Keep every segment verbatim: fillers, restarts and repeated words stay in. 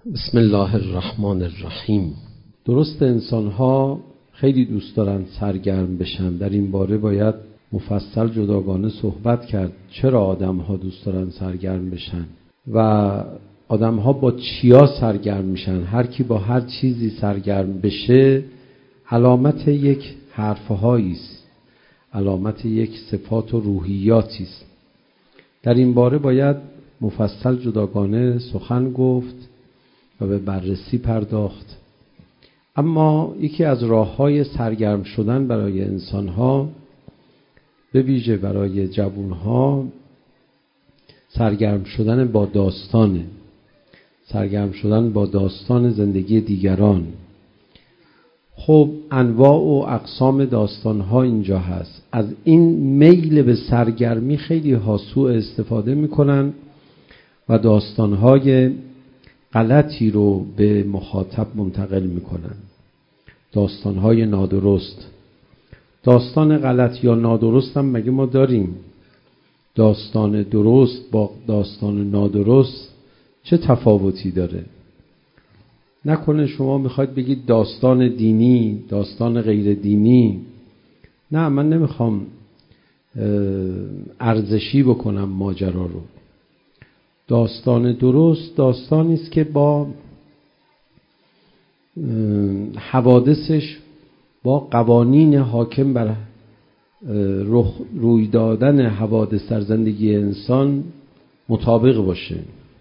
بسم الله الرحمن الرحیم. درست انسان‌ها خیلی دوست دارن سرگرم بشن. در این باره باید مفصل جداگانه صحبت کرد. چرا آدم‌ها دوست دارن سرگرم بشن و آدم‌ها با چیا سرگرم میشن؟ هر کی با هر چیزی سرگرم بشه علامت یک حرفهایی است، علامت یک صفات و روحیاتی است. در این باره باید مفصل جداگانه سخن گفت و به بررسی پرداخت. اما یکی از راه‌های سرگرم شدن برای انسان‌ها، به ویژه برای جوان‌ها، سرگرم شدن با داستانه، سرگرم شدن با داستان زندگی دیگران. خب انواع و اقسام داستان‌ها اینجا هست. از این میل به سرگرمی خیلی ها سوء استفاده می‌کنن و داستان‌های غلطی رو به مخاطب منتقل میکنن، داستانهای نادرست. داستان غلط یا نادرست هم مگه ما داریم؟ داستان درست با داستان نادرست چه تفاوتی داره؟ نکنه شما میخواید بگید داستان دینی، داستان غیر دینی. نه، من نمیخوام ارزشی بکنم ماجرا رو. داستان درست داستانی است که با حوادثش، با قوانین حاکم بر روی دادن حوادث در زندگی انسان مطابق باشه.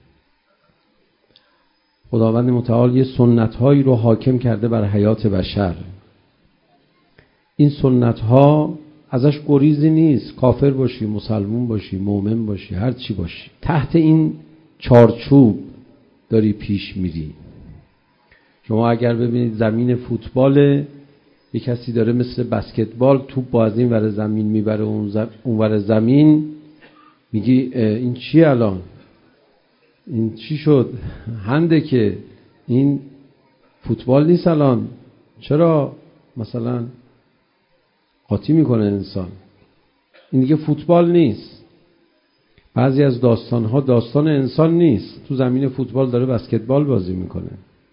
خداوند متعال یه سنت‌هایی رو حاکم کرده بر حیات بشر. این سنت‌ها ازش گریزی نیست. کافر باشی، مسلمون باشی، مؤمن باشی، هر چی باشی، تحت این چارچوب داری پیش میری. شما اگر ببینید زمین فوتبال، یک کسی داره مثل بسکتبال توپ با از این ور زمین میبره اون ور زمین، میگی این چی الان؟ این چی شد؟ هنده که این فوتبال نیست الان. چرا مثلا قاطی میکنه انسان؟ این دیگه فوتبال نیست. بعضی از داستانها داستان انسان نیست. تو زمین فوتبال داره بسکتبال بازی میکنه.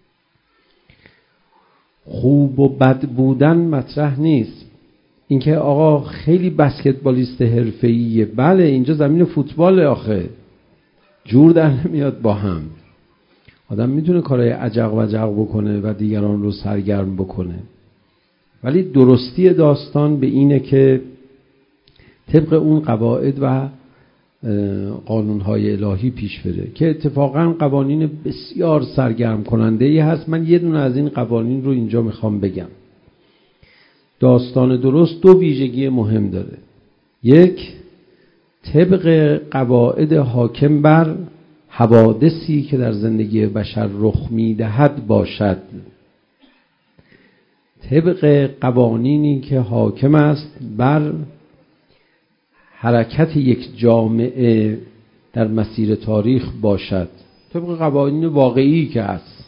خوب و بد بودن مطرح نیست. اینکه آقا خیلی بسکتبالیست حرفه‌ایه، بله اینجا زمین فوتباله، آخه جور در نمیاد با هم. آدم میتونه کارهای عجق و عجق بکنه و دیگران رو سرگرم بکنه، ولی درستی داستان به اینه که طبق اون قواعد و قانونهای الهی پیش بره که اتفاقا قوانین بسیار سرگرم کننده ای هست. من یه دونه از این قوانین رو اینجا میخوام بگم. داستان درست دو ویژگی مهم داره. یک، طبق قواعد حاکم بر حوادثی که در زندگی بشر رخ میدهد باشد، طبق قوانینی که حاکم است بر حرکت یک جامعه در مسیر تاریخ باشد، طبق قوانین واقعی که هست.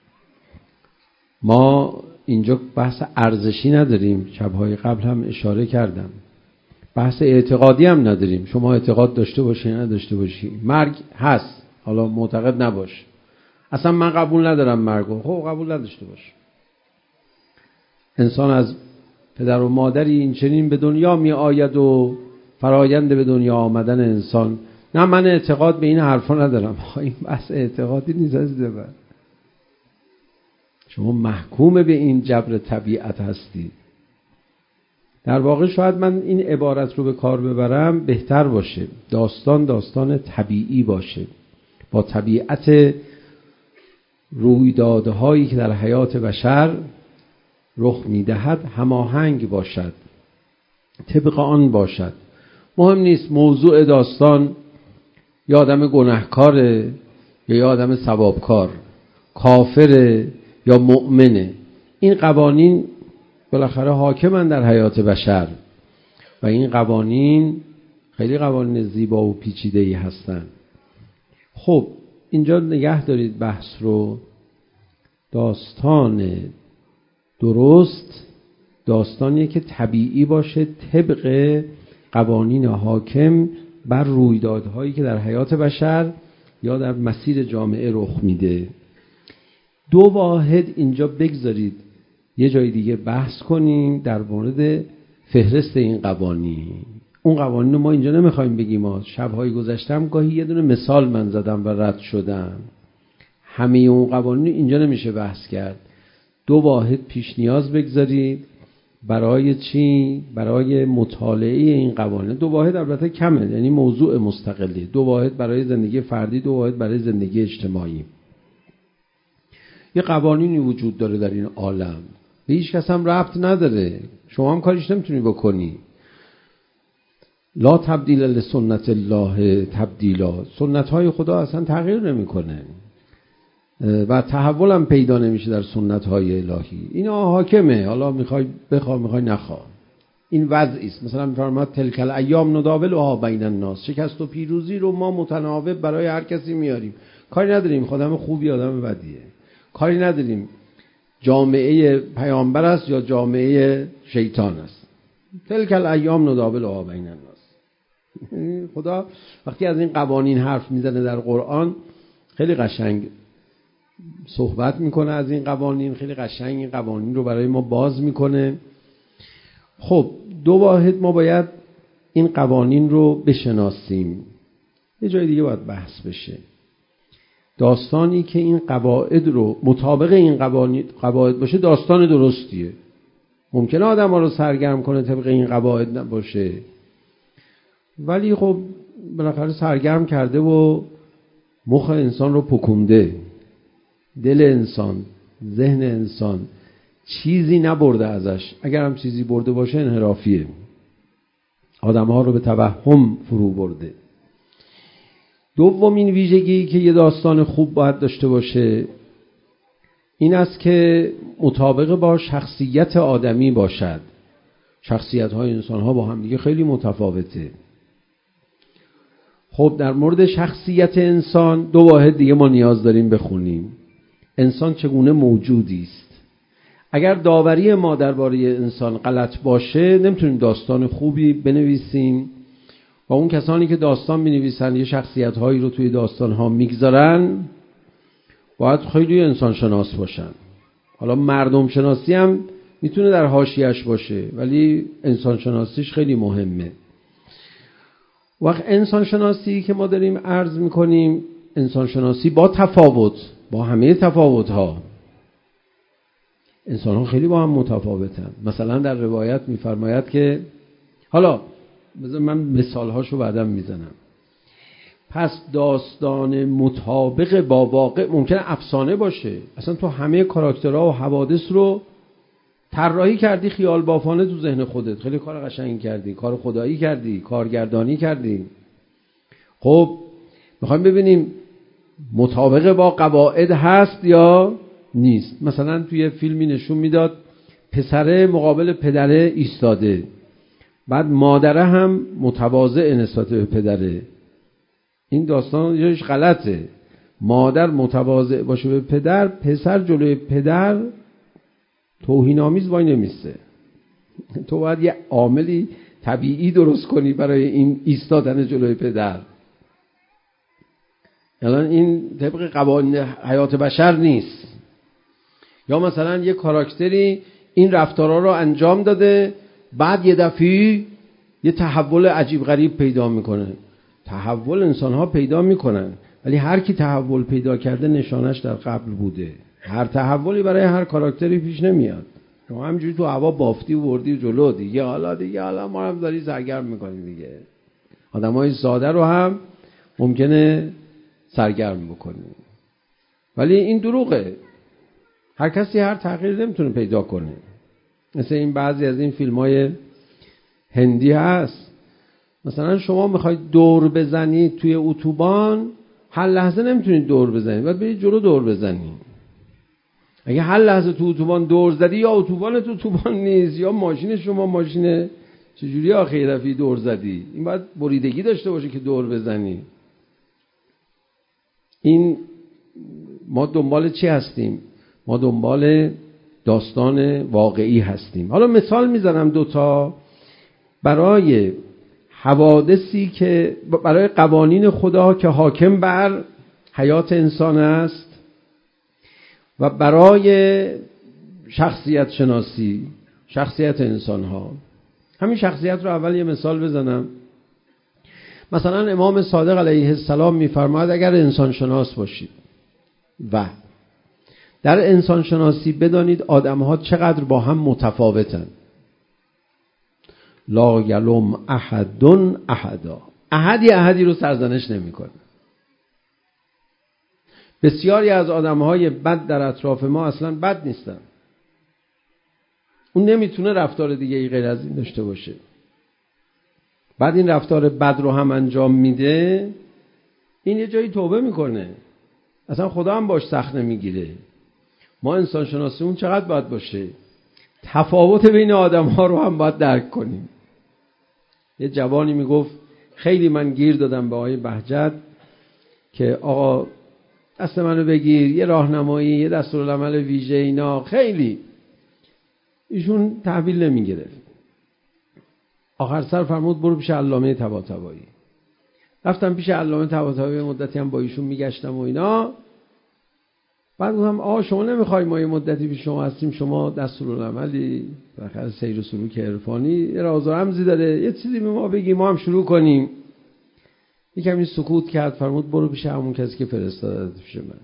ما اینجا بحث ارزشی نداریم، شب‌های قبل هم اشاره کردم. بحث اعتقادی هم نداریم. شما اعتقاد داشته باشی نداشته باشی، مرگ هست، حالا معتقد نباش. اصلا من قبول ندارم مرگو، خب قبول نداشته باش. انسان از پدر و مادری این چنین به دنیا می آید و فرایند به دنیا آمدن انسان. نه، من اعتقاد به این حرفا ندارم. این بحث اعتقادی نیست عزیزم. شما محکوم به این جبر طبیعت هستی. در واقع شاید من این عبارت رو به کار ببرم بهتر باشه. داستان داستان طبیعی باشه، با طبیعت رویدادهایی که در حیات بشر رخ میدهد هماهنگ باشد، طبق آن باشد. مهم نیست موضوع داستان یا آدم گناهکاره یا آدم ثوابکار، کافره یا مؤمنه. این قوانین بالاخره حاکمن در حیات بشر و این قوانین خیلی قوانین زیبا و پیچیده‌ای هستن. خب اینجا نگه دارید بحث رو. داستان درست داستانیه که طبیعی باشه، طبق قوانین حاکم بر رویدادهایی که در حیات بشر یا در مسیر جامعه رخ میده. دو واحد اینجا بگذارید یه جای دیگه بحث کنیم در مورد فهرست این قوانین. اون قوانین رو ما اینجا نمیخوایم بگیم. ما شب‌های گذشتم گاهی یه دونه مثال من زدم و رد شدم. همه اون قوانین اینجا نمیشه بحث کرد. دو واحد پیش نیاز بگذارید برای چی؟ برای مطالعه این قوانین. دو واحد البته کمه، یعنی موضوع مستقلی. دو واحد برای زندگی فردی، دو واحد برای زندگی اجتماعی. یه قوانینی وجود داره در این عالم، به هیچ کس هم ربط نداره، شما هم کاریش نمیتونی بکنی. لا تبدیل لسنت الله تبدیلا، سنت های خدا اصلا تغییر نمیکنه و تحول هم پیدا نمیشه در سنت های الهی. اینا حاکمه، حالا میخوای بخوا میخوای نخوا، این وضعی است. مثلا میفرماد تلک الایام نداولها بین الناس، شکست و پیروزی رو ما متناوب برای هر کسی میاریم، کاری نداریم خودم خوبی آدم بدیه، کاری نداریم جامعه پیامبر است یا جامعه شیطان است. تلک الایام نداولها بین الناس. خدا وقتی از این قوانین حرف میزنه در قرآن خیلی قشنگ صحبت میکنه از این قوانین، خیلی قشنگ این قوانین رو برای ما باز میکنه. خب دو واحد ما باید این قوانین رو بشناسیم. یه جای دیگه باید بحث بشه. داستانی که این قواعد رو مطابق این قوانین قواعد باشه داستان درستیه. ممکنه آدم ها رو سرگرم کنه طبق این قواعد نباشه، ولی خب بالاخره سرگرم کرده و مخ انسان رو پکونده، دل انسان، ذهن انسان چیزی نبرده ازش. اگر هم چیزی برده باشه انحرافیه، آدم ها رو به توهم فرو برده. دومین ویژگی که یه داستان خوب باید داشته باشه این است که مطابق با شخصیت آدمی باشد. شخصیت های انسان ها با هم دیگه خیلی متفاوته. خب در مورد شخصیت انسان دو واحد دیگه ما نیاز داریم بخونیم. انسان چگونه موجودی است. اگر داوری ما درباره انسان غلط باشه نمیتونیم داستان خوبی بنویسیم و اون کسانی که داستان می‌نویسن یه شخصیت‌هایی رو توی داستان‌ها میگذارن باید خیلی انسان شناس باشن. حالا مردم شناسی هم میتونه در حاشیه‌اش باشه ولی انسان شناسیش خیلی مهمه. وقت انسان شناسی که ما داریم عرض می‌کنیم انسان شناسی با تفاوت، با همه تفاوت‌ها. انسان‌ها خیلی با هم متفاوتن. مثلا در روایت می‌فرماید که حالا بذار من مثال‌هاشو بعداً میزنم. پس داستان مطابق با واقع ممکنه افسانه باشه. اصلا تو همه کاراکترها و حوادث رو طراحی کردی خیال بافانه تو ذهن خودت، خیلی کار قشنگی کردی، کار خدایی کردی، کارگردانی کردی. خب میخوایم ببینیم مطابق با قواعد هست یا نیست. مثلا توی فیلمی نشون میداد پسره مقابل پدره ایستاده، بعد مادره هم متواضع نسبت به پدره. این داستان یهش غلطه. مادر متواضع باشه به پدر، پسر جلوی پدر توهین‌آمیز وای نمیسته. تو باید یه عاملی طبیعی درست کنی برای این ایستادن جلوی پدر. الان این طبق قوانین حیات بشر نیست. یا مثلا یه کاراکتری این رفتارها رو انجام داده بعد یه دفعه یه تحول عجیب غریب پیدا میکنه. تحول انسان‌ها پیدا میکنن ولی هر کی تحول پیدا کرده نشانش در قبل بوده. هر تحولی برای هر کاراکتری پیش نمیاد. شما همینجوری تو هوا بافتی و بردی جلو دیگه، حالا دیگه حالا ما هم داری سرگرم میکنیم دیگه. آدمای ساده رو هم ممکنه سرگرم بکنیم. ولی این دروغه. هر کسی هر تغییر نمیتونه پیدا کنه. مثل این بعضی از این فیلم‌های هندی هست، مثلا شما میخواید دور بزنید توی اتوبان هر لحظه نمیتونید دور بزنید، باید برید جلو دور بزنید. اگه هر لحظه تو اتوبان دور زدی یا اتوبان تو اتوبان نیست یا ماشین شما ماشینه، چجوری آخه دفعه دور زدی؟ این باید بریدگی داشته باشه که دور بزنی. این ما دنبال چی هستیم؟ ما دنبال داستان واقعی هستیم. حالا مثال میزنم دوتا برای حوادثی که برای قوانین خدا که حاکم بر حیات انسان است و برای شخصیت شناسی، شخصیت انسان ها. همین شخصیت رو اول یه مثال بزنم. مثلا امام صادق علیه السلام میفرماید اگر انسان شناس باشید و در انسان شناسی بدانید آدم ها چقدر با هم متفاوتن. لا یلوم احد احدا، احدی احدی رو سرزنش نمیکنه. بسیاری از آدم های بد در اطراف ما اصلا بد نیستن، اون نمیتونه رفتار دیگه ای غیر از این داشته باشه، بعد این رفتار بد رو هم انجام میده، این یه جایی توبه میکنه، اصلا خدا هم باش سخت نمیگیره. ما انسان شناسیمون چقدر باید باشه؟ تفاوت بین آدم ها رو هم باید درک کنیم. یه جوانی میگفت خیلی من گیر دادم به آقای بهجت که آقا دست منو بگیر، یه راهنمایی، یه دستورالعمل ویژه، اینا خیلی. ایشون تحویل نمیگرفت. آخر سر فرمود برو پیش علامه طباطبایی. رفتم پیش علامه طباطبایی، مدتی هم با ایشون میگشتم و اینا. بعد گفتم آقا شما نمیخوای ما یه مدتی پیش شما هستیم، شما دستورالعملی بالاخره سیر و سلوک عرفانی راز و رمزی داره، یه چیزی به ما بگی ما هم شروع کنیم. یکمی سکوت کرد، فرمود برو پیش همون کسی که فرستادت پیش من.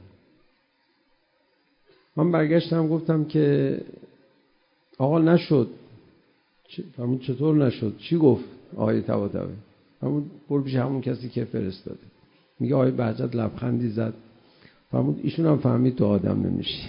من برگشتم گفتم که آقا نشد. فرمود چطور نشد؟ چی گفت آقای طباطبایی؟ فرمود برو پیش همون کسی که فرستاده. میگه آقای بهجت لبخندی زد، فرمود ایشون هم فهمید تو آدم نمیشی.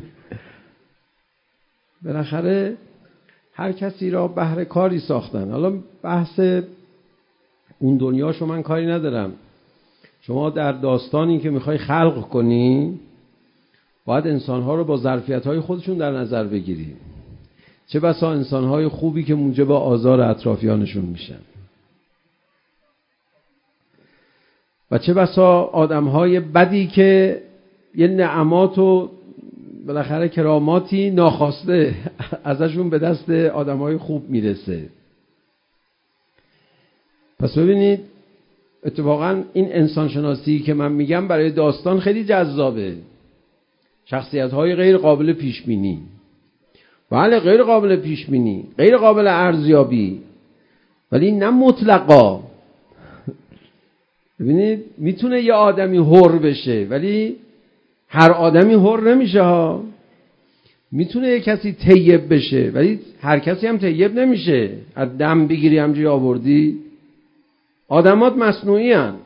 بالاخره هر کسی را بهر کاری ساختن. حالا بحث اون دنیاشو من کاری ندارم. شما در داستانی که میخوای خلق کنی باید انسانها رو با ظرفیت‌های خودشون در نظر بگیری. چه بسا انسانهای خوبی که موجب آزار اطرافیانشون میشن و چه بسا آدمهای بدی که یه نعمات و بالاخره کراماتی ناخواسته ازشون به دست آدمهای خوب میرسه. پس ببینید اتفاقا این انسان شناسی که من میگم برای داستان خیلی جذابه. شخصیت‌های غیر قابل پیش بینی، بله غیر قابل پیش بینی، غیر قابل ارزیابی، ولی نه مطلقا. ببینید میتونه یه آدمی حر بشه ولی هر آدمی حر نمیشه ها. میتونه یه کسی طیب بشه ولی هر کسی هم طیب نمیشه. از دم بگیری همجوری آوردی. آدمات مصنوعی هن.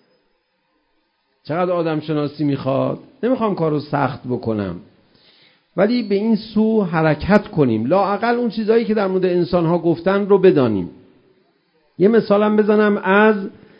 چقدر آدم شناسی میخواد؟ نمیخوام کارو سخت بکنم ولی به این سو حرکت کنیم، لااقل اون چیزایی که در مورد انسان‌ها گفتن رو بدانیم. یه مثالم بزنم از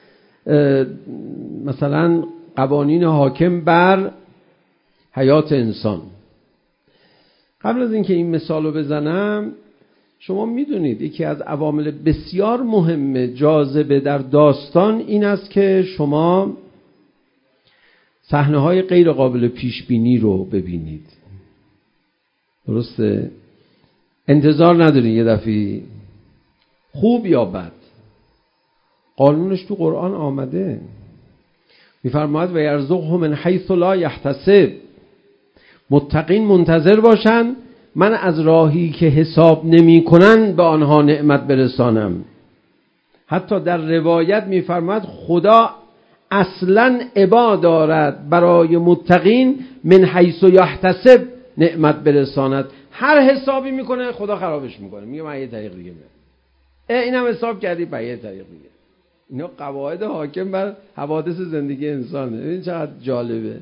مثلا قوانین حاکم بر حیات انسان. قبل از اینکه این مثال رو بزنم، شما میدونید یکی از عوامل بسیار مهم جاذبه در داستان این است که شما صحنه‌های غیر قابل پیش بینی رو ببینید. درسته؟ انتظار نداری یه دفعه خوب یا بد. قانونش تو قرآن آمده، میفرماید و یرزقه من حیث لا یحتسب. متقین منتظر باشن من از راهی که حساب نمی کنن به آنها نعمت برسانم. حتی در روایت میفرماید خدا اصلا عبا دارد برای متقین من حیث یحتسب نعمت برساند. هر حسابی میکنه خدا خرابش میکنه، میگه من یه طریق دیگه میرم. اینم حساب کردی به یه طریق دیگه. اینا قواعد حاکم بر حوادث زندگی انسانه. این چقدر جالبه.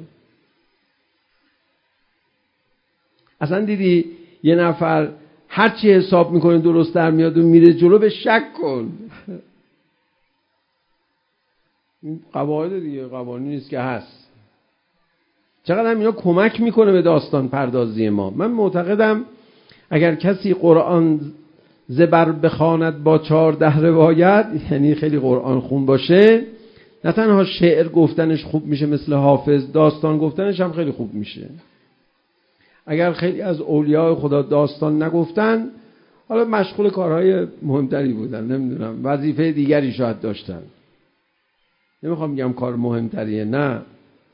اصلا دیدی یه نفر هر چی حساب میکنه درست در میاد و میره جلو، به شک کن. این قواعد دیگه، قوانینی است که هست. چقدر هم اینا کمک میکنه به داستان پردازی ما. من معتقدم اگر کسی قرآن زبر بخواند با چهارده روایت، یعنی خیلی قرآن خون باشه، نه تنها شعر گفتنش خوب میشه مثل حافظ، داستان گفتنش هم خیلی خوب میشه. اگر خیلی از اولیاء خدا داستان نگفتن، حالا مشغول کارهای مهمتری بودن، نمیدونم وظیفه دیگری شاید داشتن. نمیخوام بگم کار مهمتریه، نه،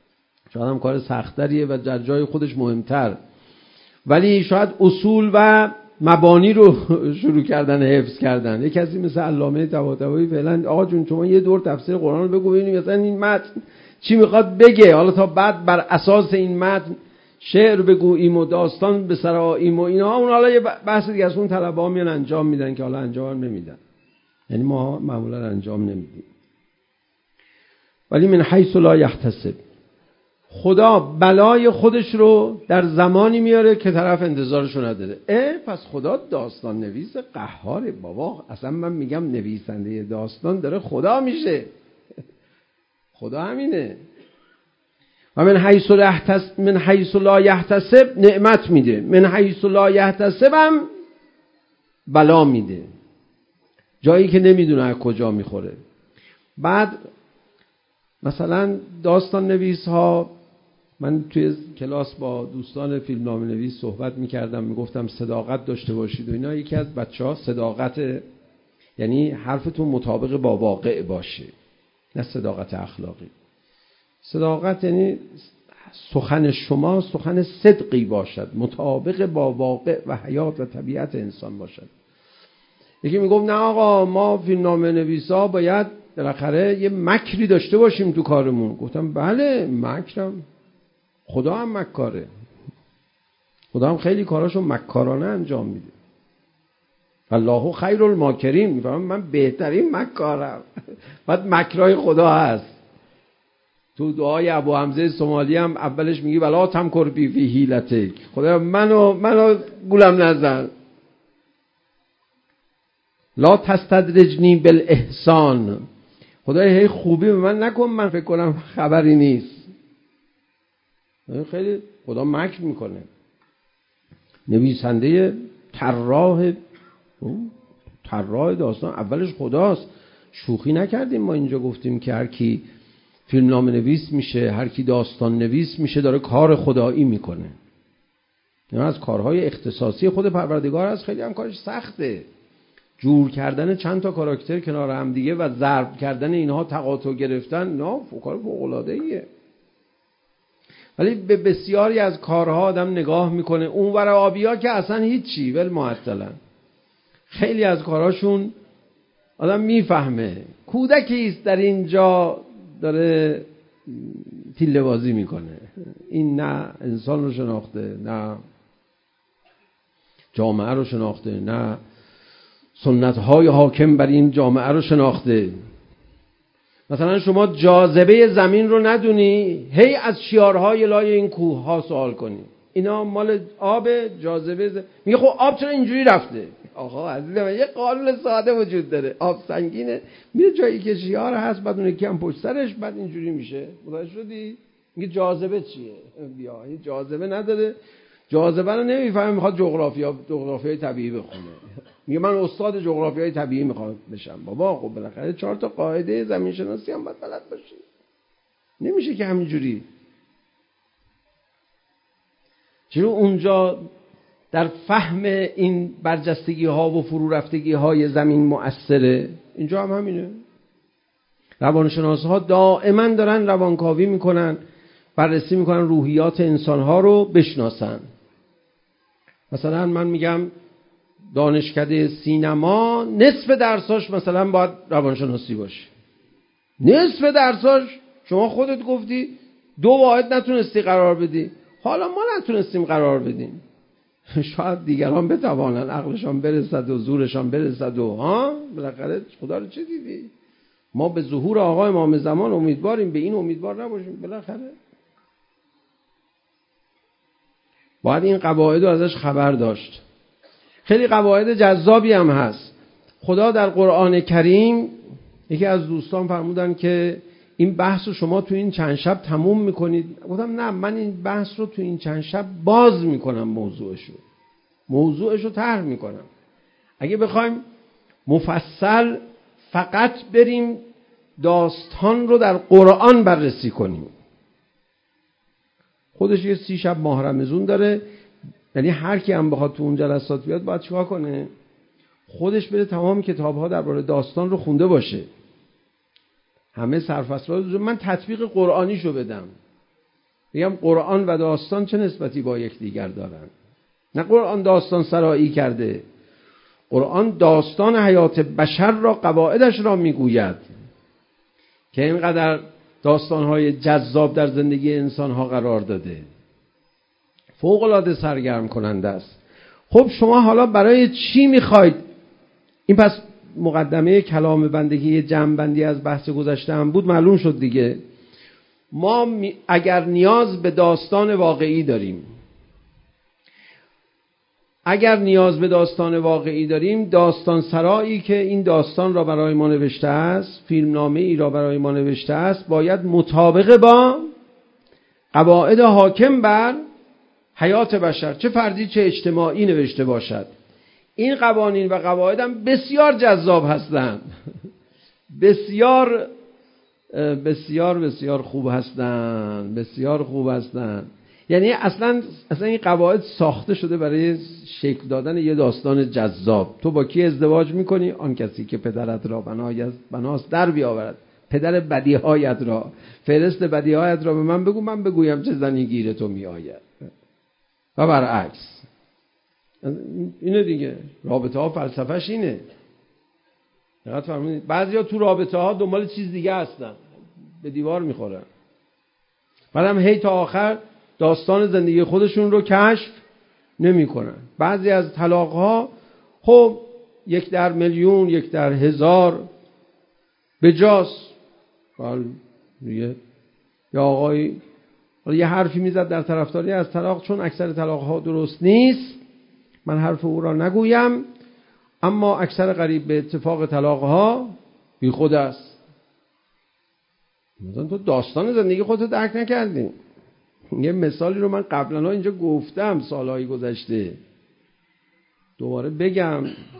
شاید هم کار سخت‌تریه و در جای خودش مهمتر، ولی شاید اصول و مبانی رو شروع کردن حفظ کردن. یک کسی مثل علامه طباطبایی فعلا آقا جون شما یه دور تفسیر قرآن رو بگو ببینیم مثلا این متن چی میخواد بگه، حالا تا بعد بر اساس این متن شعر بگوییم و داستان به سراییم و اینا. اون حالا یه بحث دیگه از اون طلبه‌ها میان انجام میدن که حالا انجام نمیدن، یعنی ما معمولا انجام نمیدیم. ولی من حیث لا یحتسب، خدا بلای خودش رو در زمانی میاره که طرف انتظارشو نداره. اه پس خدا داستان نویس قهاره بابا. اصلا من میگم نویسنده داستان داره خدا میشه. خدا همینه. و من حیث لا یحتسب، من حیث لا یحتسب نعمت میده، من حیث لا یحتسب هم بلا میده، جایی که نمیدونه از کجا میخوره. بعد مثلا داستان نویس ها، من توی کلاس با دوستان فیلمنامه نویس صحبت میکردم، میگفتم صداقت داشته باشید و اینا. یکی از بچه ها صداقت یعنی حرفتون مطابق با واقع باشه، نه صداقت اخلاقی. صداقت یعنی سخن شما سخن صدقی باشد، مطابق با واقع و حیات و طبیعت انسان باشد. یکی میگفت نه آقا ما فیلمنامه نویسا باید بالاخره یه مکری داشته باشیم تو کارمون. گفتم بله مکرم، خدا هم مکاره، خدا هم خیلی کاراشو مکارانه انجام میده. الله خیر الماکرین، میفهمم من بهترین مکارم. بعد مکرای خدا هست. تو دعای ابو حمزه سومالی هم اولش میگی ولا تمکر بی فی حیلتک، خدا منو منو گولم نزن. لا تستدرجنی بالاحسان، خدای هی خوبی به من نکن من فکر کنم خبری نیست. خیلی خدا مکر میکنه. نویسنده طراح طراح داستان اولش خداست. شوخی نکردیم ما اینجا، گفتیم که هر کی فیلمنامه نویس میشه، هر کی داستان نویس میشه، داره کار خدایی میکنه. یعنی از کارهای اختصاصی خود پروردگار هست. خیلی هم کارش سخته، جور کردن چند تا کاراکتر کنار هم دیگه و ضرب کردن اینها، تقاطع گرفتن، نه کار فوق‌العاده‌ایه. ولی به بسیاری از کارها آدم نگاه میکنه، اون ور آبیا که اصلا هیچی ول معطلن. خیلی از کارهاشون آدم میفهمه کودکی است در اینجا داره تیله بازی میکنه، این نه انسان رو شناخته، نه جامعه رو شناخته، نه سنت های حاکم بر این جامعه رو شناخته. مثلا شما جاذبه زمین رو ندونی، هی از شیارهای لای این کوه ها سوال کنی اینا مال آب، جاذبه ز... میگه خب آب چرا اینجوری رفته؟ آقا عزیزم یه قانون ساده وجود داره، آب سنگینه میره جایی که شیار هست، بعد اون یکی هم پشت سرش، بعد اینجوری میشه. متوجه شدی؟ میگه جاذبه چیه؟ بیا این جاذبه نداره، جاذبه رو نمیفهمه، میخواد جغرافیا جغرافیای طبیعی بخونه. میگه من استاد جغرافیای طبیعی میخوام بشم. بابا خب بالاخره چهار تا قاعده زمین شناسی هم باید بلد باشی. نمیشه که همینجوری. چرا اونجا در فهم این برجستگی ها و فرو رفتگی های زمین مؤثره، اینجا هم همینه. روانشناس ها دائما دارن روانکاوی میکنن، بررسی میکنن روحیات انسان ها رو بشناسن. مثلا من میگم دانشکده سینما نصف درساش مثلا باید روانشناسی باشه. نصف درساش شما خودت گفتی دو واحد نتونستی قرار بدی، حالا ما نتونستیم قرار بدیم. شاید دیگران بتوانن، عقلشان برسد و زورشان برسد و ها بالاخره خدا رو چه دیدی؟ ما به ظهور آقا امام زمان امیدواریم، به این امیدوار نباشیم. بالاخره باید این قواعد رو ازش خبر داشت. خیلی قواعد جذابی هم هست. خدا در قرآن کریم، یکی از دوستان فرمودن که این بحث رو شما تو این چند شب تموم میکنید. گفتم نه، من این بحث رو تو این چند شب باز میکنم، موضوعشو موضوعشو طرح میکنم. اگه بخوایم مفصل فقط بریم داستان رو در قرآن بررسی کنیم، خودش یه سی شب ماه رمضان داره. یعنی هر کی هم بخواد تو اون جلسات بیاد باید چیکار کنه؟ خودش بره تمام کتاب‌ها درباره داستان رو خونده باشه، همه سرفصل‌ها. من تطبیق قرآنیشو بدم. بگم قرآن و داستان چه نسبتی با یکدیگر دارن؟ نه قرآن داستان سرایی کرده، قرآن داستان حیات بشر را، قواعدش را میگوید که اینقدر داستانهای جذاب در زندگی انسانها قرار داده، فوق‌العاده سرگرم کننده است. خب شما حالا برای چی میخواید؟ این پس مقدمه کلام بندگی جمع‌بندی از بحث گذشته هم بود، معلوم شد دیگه. ما اگر نیاز به داستان واقعی داریم، اگر نیاز به داستان واقعی داریم، داستان سرایی که این داستان را برای ما نوشته است، فیلمنامه ای را برای ما نوشته است، باید مطابق با قواعد حاکم بر حیات بشر، چه فردی چه اجتماعی، نوشته باشد. این قوانین و قواعد هم بسیار جذاب هستند، بسیار بسیار بسیار خوب هستند، بسیار خوب هستند. یعنی اصلا اصلا این قواعد ساخته شده برای شکل دادن یه داستان جذاب. تو با کی ازدواج میکنی؟ آن کسی که پدرت را بنای بناست در بیاورد، پدر بدیهایت را، فهرست بدیهایت را به من بگو، من بگویم چه زنی گیر تو میآید، و برعکس. اینه دیگه، رابطه ها فلسفهش اینه. دقت فرمودید؟ بعضیا تو رابطه ها دنبال چیز دیگه هستن، به دیوار میخورن، بعدم هی تا آخر داستان زندگی خودشون رو کشف نمی کنن. بعضی از طلاق ها خب یک در میلیون، یک در هزار به جاست. یا آقای یه حرفی میزد در طرفداری از طلاق، چون اکثر طلاق ها درست نیست، من حرف او را نگویم، اما اکثر قریب به اتفاق طلاق ها بی خود است. مثلا تو داستان زندگی خودت درک نکردی. یه مثالی رو من قبلا اینجا گفتم سالهای گذشته، دوباره بگم.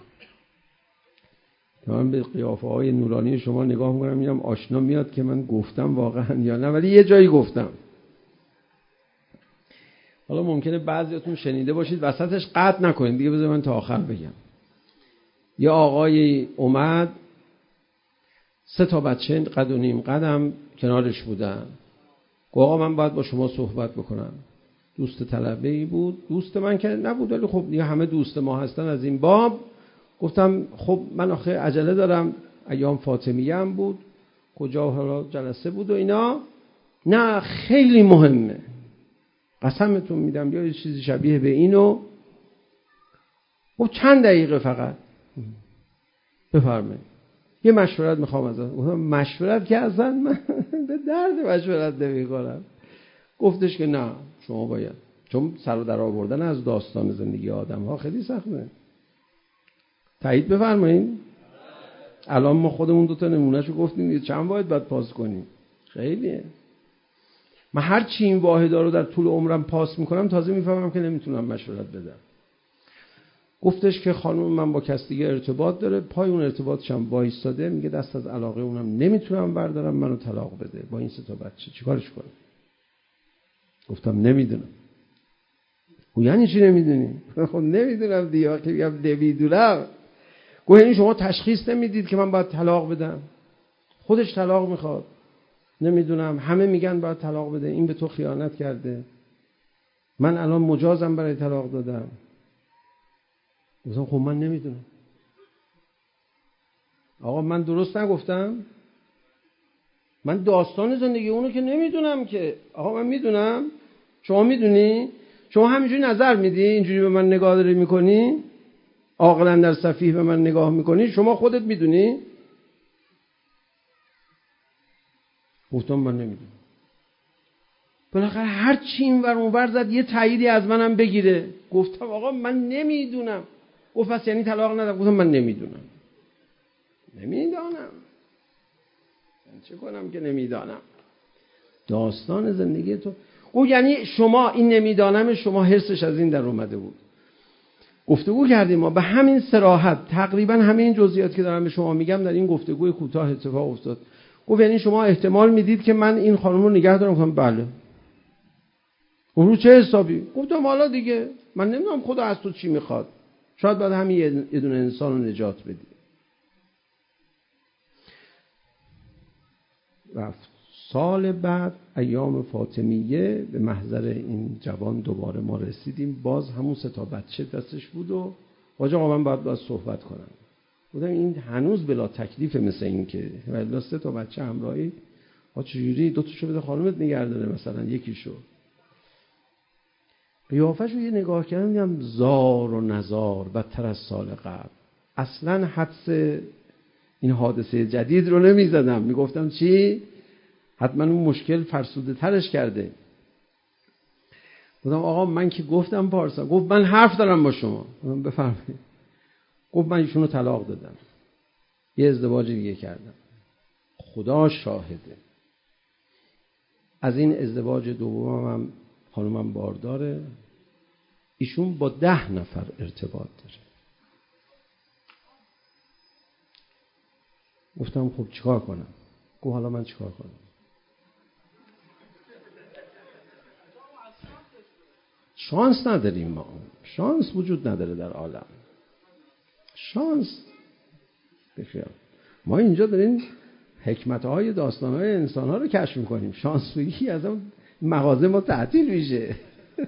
من به قیافه های نورانی شما نگاه میکنم میگم آشنا میاد که من گفتم واقعا یا نه، ولی یه جایی گفتم. حالا ممکنه بعضیاتون شنیده باشید، وسطش قطع نکنید دیگه، بذار من تا آخر بگم. یه آقای اومد، سه تا بچه قد و نیم قدم کنارش بودن. آقا من باید با شما صحبت بکنم. دوست طلبه‌ای بود، دوست من که نبود، ولی خب دیگه همه دوست ما هستن از این باب. گفتم خب من آخه عجله دارم، ایام فاطمیه هم بود، کجا حالا جلسه بود و اینا. نه خیلی مهمه، قسمتون میدم، یا یه چیزی شبیه به اینو. خب چند دقیقه فقط بفرمایید، یه مشورت میخوام ازت. مشورت که اصلا من به درد مشورت نمیخورم. گفتش که نه شما باید، چون سر و در آوردن از داستان زندگی آدم ها خیلی سخته. تایید بفرمایید. الان ما خودمون دو تا نمونهشو گفتیم، چند واحد باید پاس کنیم؟ خیلیه. من هر چی این واحدا رو در طول عمرم پاس میکنم تازه میفهمم که نمیتونم مشورت بدم. گفتش که خانم من با کس دیگه ارتباط داره، پای اون ارتباطش هم وایستاده، میگه دست از علاقه اونم نمیتونم بردارم، منو طلاق بده با این سه تا بچه، چیکارش کنم؟ گفتم نمیدونم. او یعنی چی نمیدونی؟ خب نمیدونم دیگه، که میگم نمیدونم. گفت یعنی شما تشخیص نمیدید که من باید طلاق بدم؟ خودش طلاق میخواد. نمیدونم، همه میگن باید طلاق بده، این به تو خیانت کرده، من الان مجازم برای طلاق دادم. گفتم خب من نمیدونم. آقا من درست نگفتم؟ من داستان زندگی اونو که نمیدونم که. آقا من میدونم، شما میدونی؟ شما همینجوری نظر میدی، اینجوری به من نگاه داری میکنی، عاقلا در صفیح به من نگاه میکنی، شما خودت میدونی؟ گفتم من نمیدونم. بالاخره هر چی این ور اون ور زد یه تاییدی از منم بگیره. گفتم آقا من نمیدونم. گفت پس یعنی طلاق ندم؟ گفتم من نمیدونم. نمیدانم من چه کنم که نمیدانم؟ داستان زندگی تو. گفت یعنی شما این نمیدانم شما حرصش از این در اومده بود. گفتگو کردیم ما به همین صراحت، تقریبا همه این جزئیات که دارم به شما میگم در این گفتگوی کوتاه اتفاق افتاد. گفت یعنی شما احتمال میدید که من این خانم رو نگه دارم؟ گفتم بله. اون رو چه حسابی؟ گفتم حالا دیگه من نمیدونم خدا از تو چی میخواد، شاید بعد همین یه دونه انسان رو نجات بدی. رفت. سال بعد ایام فاطمیه به محضر این جوان دوباره ما رسیدیم، باز همون سه تا بچه دستش بود و حاج آقا من باید باید صحبت کنم. بودم این هنوز بلا تکلیف، مثل این که ولی سه تا بچه همراهی ها چجوری دو تاشو بده خانومت نگرداره، مثلا یکیشو. قیافه‌شو یه نگاه کردم دیدم زار و نزار بدتر از سال قبل. اصلا حدس این حادثه جدید رو نمیزدم، میگفتم چی؟ حتما اون مشکل فرسوده ترش کرده. گفتم آقا من که گفتم پارسا. گفت من حرف دارم با شما. گفتم بفرمایید. گفت من ایشونو طلاق دادم، یه ازدواج دیگه کردم، خدا شاهده. از این ازدواج دومم خانومم بارداره، ایشون با ده نفر ارتباط داره. گفتم خب چیکار کنم؟ گفت حالا من چیکار کنم؟ شانس نداریم ما، شانس وجود نداره در عالم. شانس بخیر. ما اینجا داریم حکمت‌های داستان‌های انسان‌ها رو کشف می‌کنیم. شانس بگی از اون مغازه ما تعطیل میشه.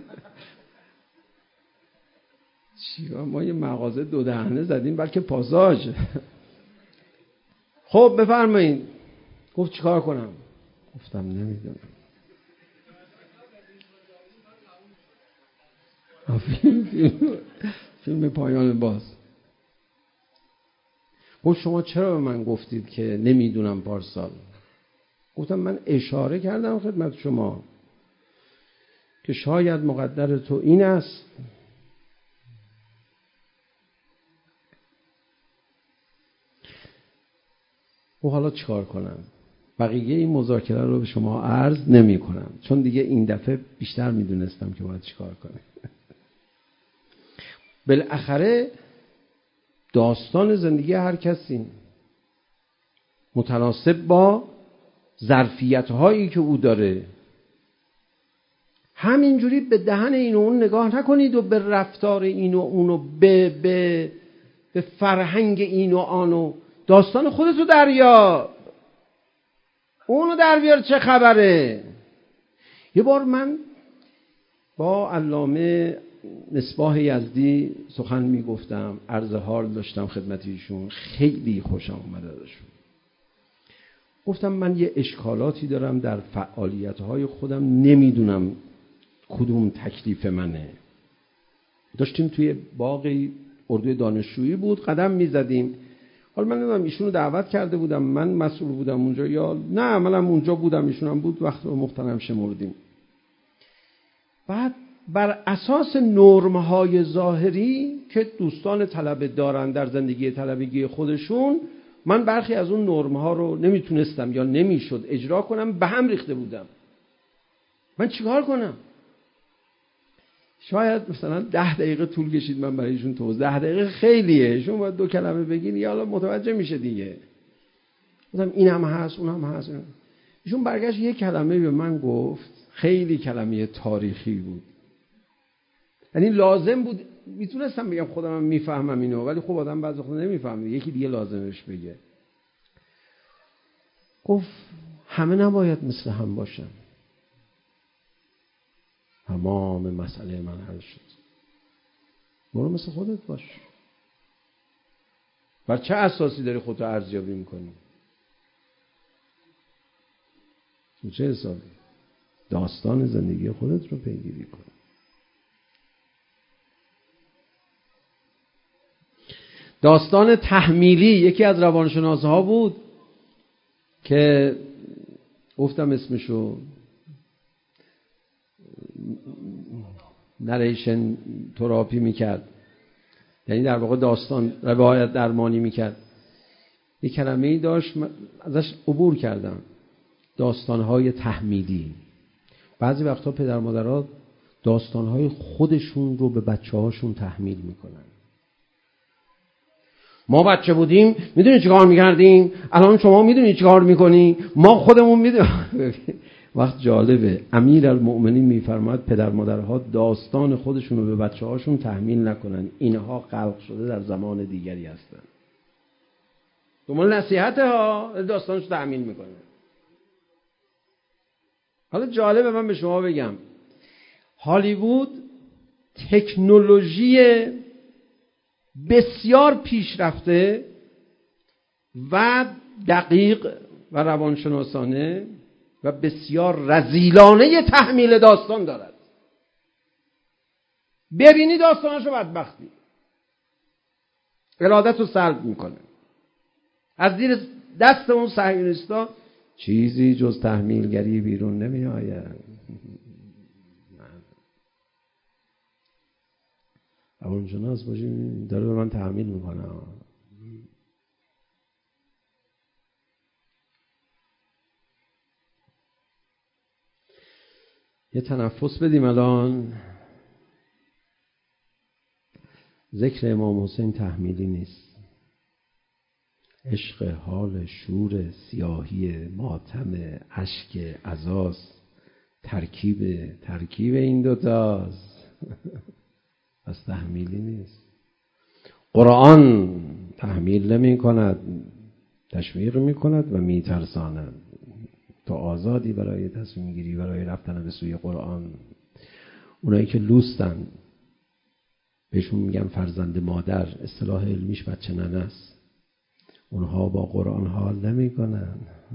چیکار؟ ما یه مغازه دو دهنه زدیم بلکه پاساژ. خب بفرمایید. گفت چیکار کنم؟ گفتم نمیدونم. فیلم, فیلم پایان باز. گفت شما چرا به من گفتید که نمیدونم پارسال؟ گفتم من اشاره کردم خدمت شما که شاید مقدر تو این است. و حالا چیکار کنم؟ بقیه این مذاکره رو به شما عرض نمی کنم، چون دیگه این دفعه بیشتر میدونستم که باید چیکار کنم. بالاخره داستان زندگی هر کسی متناسب با ظرفیت هایی که او داره. همینجوری به دهن این و اون نگاه نکنید و به رفتار این و اون و به به به فرهنگ این و آن و داستان خودتو دریا، اونو در بیار چه خبره. یه بار من با علامه مصباح یزدی سخن میگفتم، عرض حال داشتم خدمت ایشون، خیلی خوشم اومد ازشون. گفتم من یه اشکالاتی دارم در فعالیت‌های خودم، نمیدونم کدوم تکلیف منه. داشتیم توی باغی اردوی دانشجویی بود قدم میزدیم. حالا من نمیدونم ایشونو دعوت کرده بودم، من مسئول بودم اونجا یا نه، منم اونجا بودم ایشونم بود، وقت رو مختنم شمردیم. بعد بر اساس نرم‌های ظاهری که دوستان طلبه دارن در زندگی طلبگی خودشون، من برخی از اون نرم‌ها رو نمیتونستم یا نمیشد اجرا کنم، به هم ریخته بودم. من چیکار کنم؟ شاید مثلا ده دقیقه طول کشید من برای ایشون توضیح. ده دقیقه خیلیه، شما باید دو کلمه بگین یا حالا متوجه میشه دیگه. گفتم این هم هست اون هم هست. ایشون برگشت یک کلمه به من گفت، خیلی کلمه تاریخی بود. یعنی لازم بود، میتونستم بگم خودم هم میفهمم اینو، ولی خب آدم بعضی وقتا نمیفهمه، یکی دیگه لازمش بگه. گفت همه نباید مثل هم باشن. تمام مسئله من حل شد. برو مثل خودت باش. بر چه اساسی داری خودتو ارزیابی میکنی؟ چه حسابی؟ داستان زندگی خودت رو پیگیری کن. داستان تحمیلی یکی از روانشناسها بود که گفتم اسمشو، نریشن تراپی میکرد، یعنی در واقع داستان روایت درمانی میکرد. یک کلمه‌ای داشت ازش عبور کردم، داستانهای تحمیلی. بعضی وقتا پدر مادرها داستانهای خودشون رو به بچه‌هاشون تحمیل میکنن. ما بچه بودیم میدونی چی کار میکردیم، الان شما میدونی چی کار میکنی، ما خودمون میدونیم. وقت جالبه، امیرالمؤمنین میفرماید پدر مادرها داستان خودشون رو به بچه هاشون تحمیل نکنن، اینها خلق شده در زمان دیگری هستن. دنبال نصیحت ها داستانش تحمیل میکنه. حالا جالبه من به شما بگم، هالیوود تکنولوژی بسیار پیشرفته و دقیق و روانشناسانه و بسیار رذیلانه تحمیل داستان دارد. ببینی داستانشو بدبختی ارادت رو سلب میکنه. از زیر دست اون صهیونیستا چیزی جز تحمیلگری بیرون نمی آید. روانشناس باشی داره به من تحمیل میکنه. یه تنفس بدیم الان. ذکر امام حسین تحمیلی نیست. عشق، حال، شور، سیاهی، ماتم، اشک، عزاست. ترکیب ترکیب این دوتاست. پس تحمیلی نیست. قرآن تحمیل نمی کند، تشویق می کند و می ترساند. تو آزادی برای تصمیم گیری، برای رفتن به سوی قرآن. اونایی که لوستن بهشون میگن فرزند مادر، اصطلاح علمیش بچه ننه است. اونها با قرآن حال نمی کنن.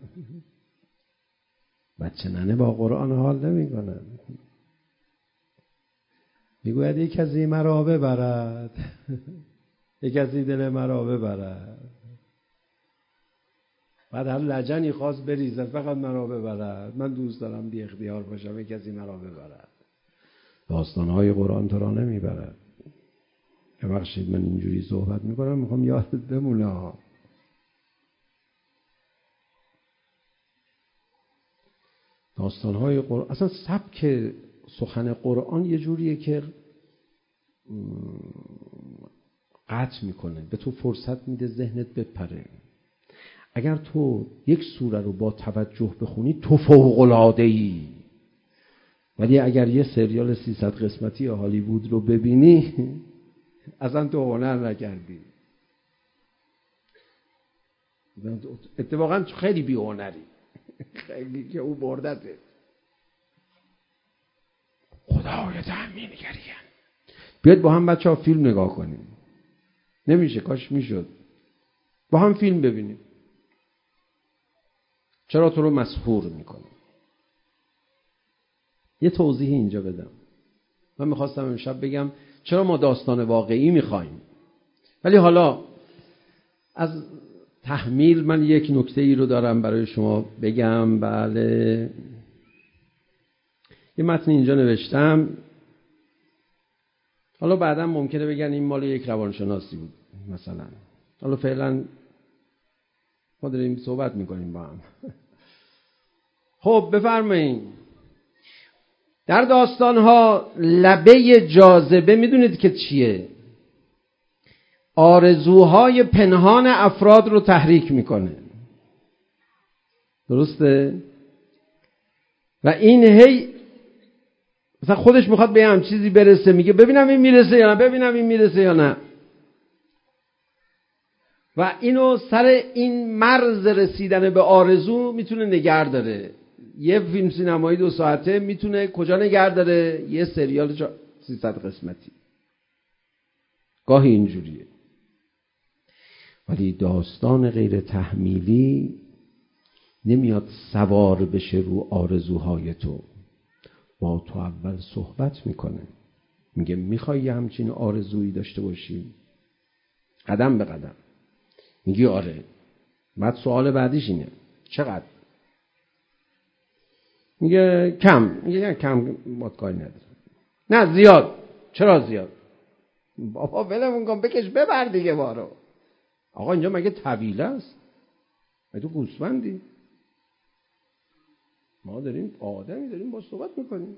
بچه ننه با قرآن حال نمی کنن. میگوید یک کسی مرا ببرد، یک کسی دل مرا ببرد. بعد هر لجنی خواست بریزد فقط مرا ببرد. من دوست دارم بی اختیار باشم، یک کسی مرا ببرد. داستانهای قرآن تو را نمیبرد. ببخشید من اینجوری صحبت میکنم، میخوام یادت بمونه. داستانهای قرآن، اصلا سبک سخن قرآن یه جوریه که قطع میکنه، به تو فرصت میده ذهنت بپره. اگر تو یک سوره رو با توجه بخونی تو فوق‌العاده‌ای، ولی اگر یه سریال سیصد قسمتی هالیوود رو ببینی اصلا تو هنر نکردی. اتفاقا خیلی بی هنری، خیلی که او بردته. خدای تحمیلگریه. بیاید با هم بچه ها فیلم نگاه کنیم. نمیشه، کاش میشد با هم فیلم ببینیم. چرا تو رو مسحور میکنه؟ یه توضیح اینجا بدم. من میخواستم امشب بگم چرا ما داستان واقعی میخوایم، ولی حالا از تحمیل من یک نکته ای رو دارم برای شما بگم. بله، یه متن اینجا نوشتم، حالا بعدا ممکنه بگن این مال یک روانشناسی بود مثلا. حالا فعلا ما داریم صحبت میکنیم با هم. خب بفرمایید. در داستانها لبه جاذبه میدونید که چیه؟ آرزوهای پنهان افراد رو تحریک میکنه. درسته؟ و این هی مثلا خودش میخواد به هم چیزی برسه، میگه ببینم این میرسه یا نه، ببینم این میرسه یا نه. و اینو سر این مرز رسیدن به آرزو میتونه نگه داره. یه فیلم سینمایی دو ساعته میتونه کجا نگه داره؟ یه سریال سیصد قسمتی. گاهی اینجوریه. ولی داستان غیر تحمیلی نمیاد سوار بشه رو آرزوهای تو. با تو اول صحبت میکنه، میگه میخوای همچین آرزویی داشته باشی؟ قدم به قدم میگی آره. بعد سوال بعدیش اینه چقدر؟ میگه کم. میگه کم مات کاری نداره. نه زیاد. چرا زیاد؟ بابا ولمون کن، بکش ببر دیگه بارو. آقا اینجا مگه طویله است؟ مگه تو گوسفندی؟ ما داریم آدمی داریم با صحبت میکنیم.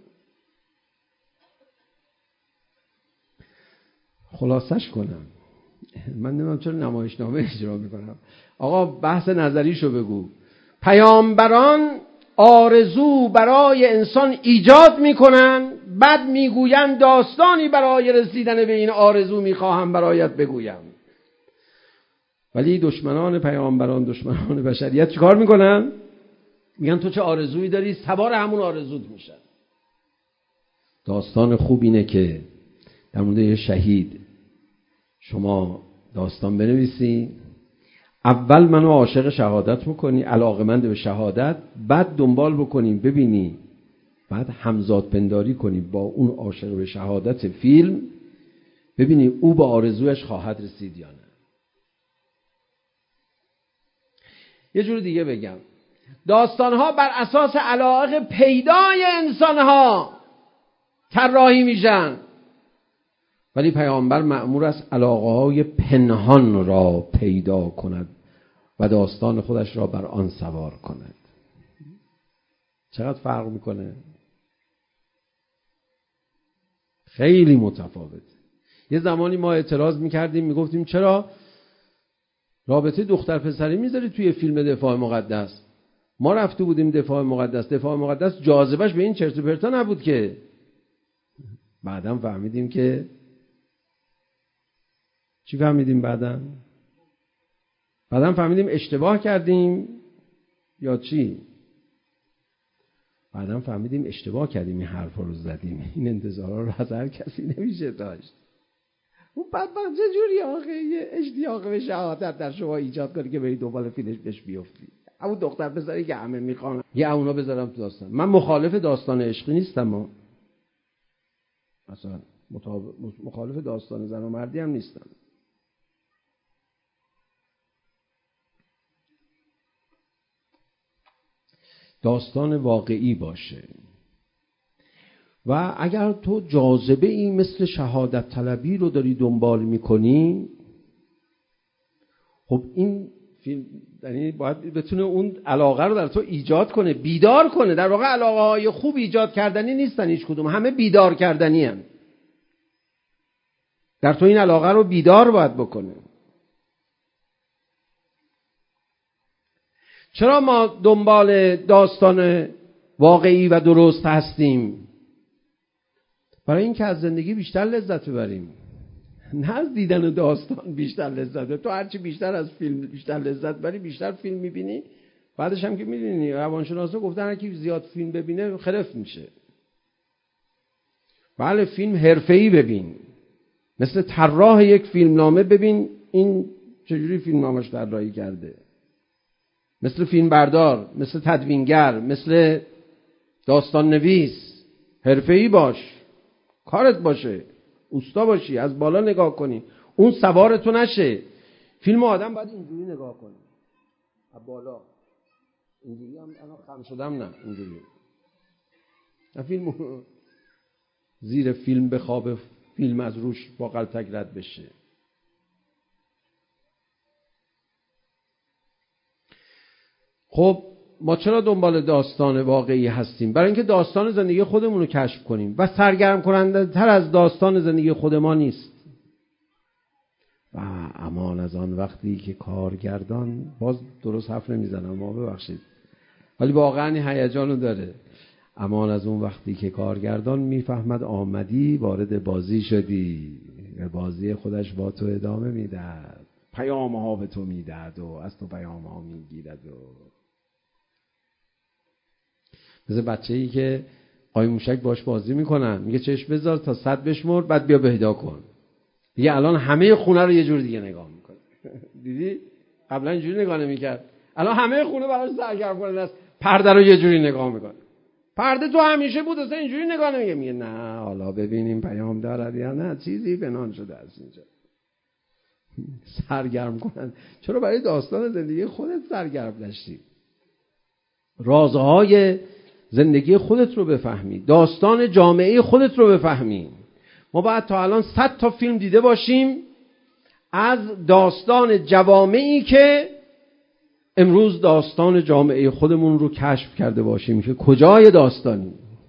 خلاصش کنم، من نمیدونم چرا نمایشنامه اجرا میکنم. آقا بحث نظریشو بگو. پیامبران آرزو برای انسان ایجاد میکنن، بعد میگوین داستانی برای رسیدن به این آرزو میخواهم برایت بگویم. ولی دشمنان پیامبران، دشمنان بشریت چیکار میکنن؟ میگن تو چه آرزویی داری، سوار همون آرزوت میشن. داستان خوب اینه که در مورد یه شهید شما داستان بنویسی، اول منو عاشق شهادت میکنی، علاقه‌مند به شهادت، بعد دنبال بکنی ببینی، بعد همزاد پنداری کنی با اون عاشق به شهادت فیلم، ببینی او با آرزویش خواهد رسید یا نه. یه جور دیگه بگم، داستانها بر اساس علایق پیدای انسانها طراحی میشن، ولی پیامبر مأمور است علاقه‌های پنهان را پیدا کند و داستان خودش را بر آن سوار کند. چقدر فرق میکنه؟ خیلی متفاوت. یه زمانی ما اعتراض میکردیم، میگفتیم چرا رابطه دختر پسری میذاری توی فیلم دفاع مقدس؟ ما رفته بودیم دفاع مقدس، دفاع مقدس جاذبش به این چرت و پرتا نبود که. بعدم فهمیدیم که چی فهمیدیم بعدم؟ بعدم فهمیدیم اشتباه کردیم یا چی؟ بعدم فهمیدیم اشتباه کردیم، این حرفا رو زدیم. این انتظارا رو از هر کسی نمیشه داشت. اون بدبخت چه جوری آخه یه اشتیاق به شهادت در شما ایجاد کنه که برید دنبال فیلمش بهش بیفتی؟ همون دختر بذاری که همه میخوان، یه اونا بذارم تو داستان. من مخالف داستان عشقی نیستم، ما مثلا مخالف داستان زن و مردی هم نیستم. داستان واقعی باشه و اگر تو جاذبه این مثل شهادت طلبی رو داری دنبال میکنی، خب این فیلم یعنی باید بتونه اون علاقه رو در تو ایجاد کنه، بیدار کنه. در واقع علاقه های خوب ایجاد کردنی نیستن هیچ کدوم، همه بیدار کردنی هن. در تو این علاقه رو بیدار باید بکنه. چرا ما دنبال داستان واقعی و درست هستیم؟ برای اینکه از زندگی بیشتر لذت ببریم، نه از دیدن داستان بیشتر لذت ببریم. تو هرچی بیشتر از فیلم بیشتر لذت ببری، بیشتر فیلم میبینی، بعدش هم که میدونی روانشناسا گفتن هر کی زیاد فیلم ببینه خرف میشه. بله، فیلم حرفه‌ای ببین، مثل طراح یک فیلمنامه ببین این چجوری فیلمنامه‌اش طراحی کرده، مثل فیلم بردار، مثل تدوینگر، مثل داستان نویس. حرفه‌ای باش، کارت باشه، اوستا باشی، از بالا نگاه کنی، اون سوار تو نشه. فیلم آدم باید اینجوری نگاه کنی، از بالا. اینجوری هم الان خم شدم، نه اینجوری. نه فیلم زیر فیلم بخوابه، فیلم از روش با قلتک رد بشه. خب ما چرا دنبال داستان واقعی هستیم؟ برای اینکه داستان زندگی خودمون رو کشف کنیم و سرگرم کننده تر از داستان زندگی خود ما نیست. و امان از آن وقتی که کارگردان، باز درست حرف نمیزنم ما ببخشید، ولی واقعا هیجانو داره. امان از اون وقتی که کارگردان میفهمد آمدی وارد بازی شدی و بازی خودش با تو ادامه میدهد، پیام ها به تو میدهد و از تو پیام ها میگیرد. و مثل بچه‌ای که قایم موشک باش بازی میکنن، میگه چشم بذار تا صد بشمر بعد بیا پیدا کن. دیگه الان همه خونه رو یه جور دیگه نگاه میکنه. دیدی؟ قبلا اینجوری نگاه نمیکرد، الان همه خونه براش سرگرم کننده است. پرده رو یه جوری نگاه میکنه. پرده تو همیشه بود اصلا اینجوری نگاه نمیگه، میگه نه حالا ببینیم پیام دارد یا نه، چیزی پنهان شده است اینجا. سرگرم کنن. چرا برای داستان زندگی خودت سرگرم نشی؟ رازهای زندگی خودت رو بفهمی، داستان جامعه خودت رو بفهمی. ما باید تا الان صد تا فیلم دیده باشیم از داستان جوامعی که امروز داستان جامعه خودمون رو کشف کرده باشیم که کجای داستانی.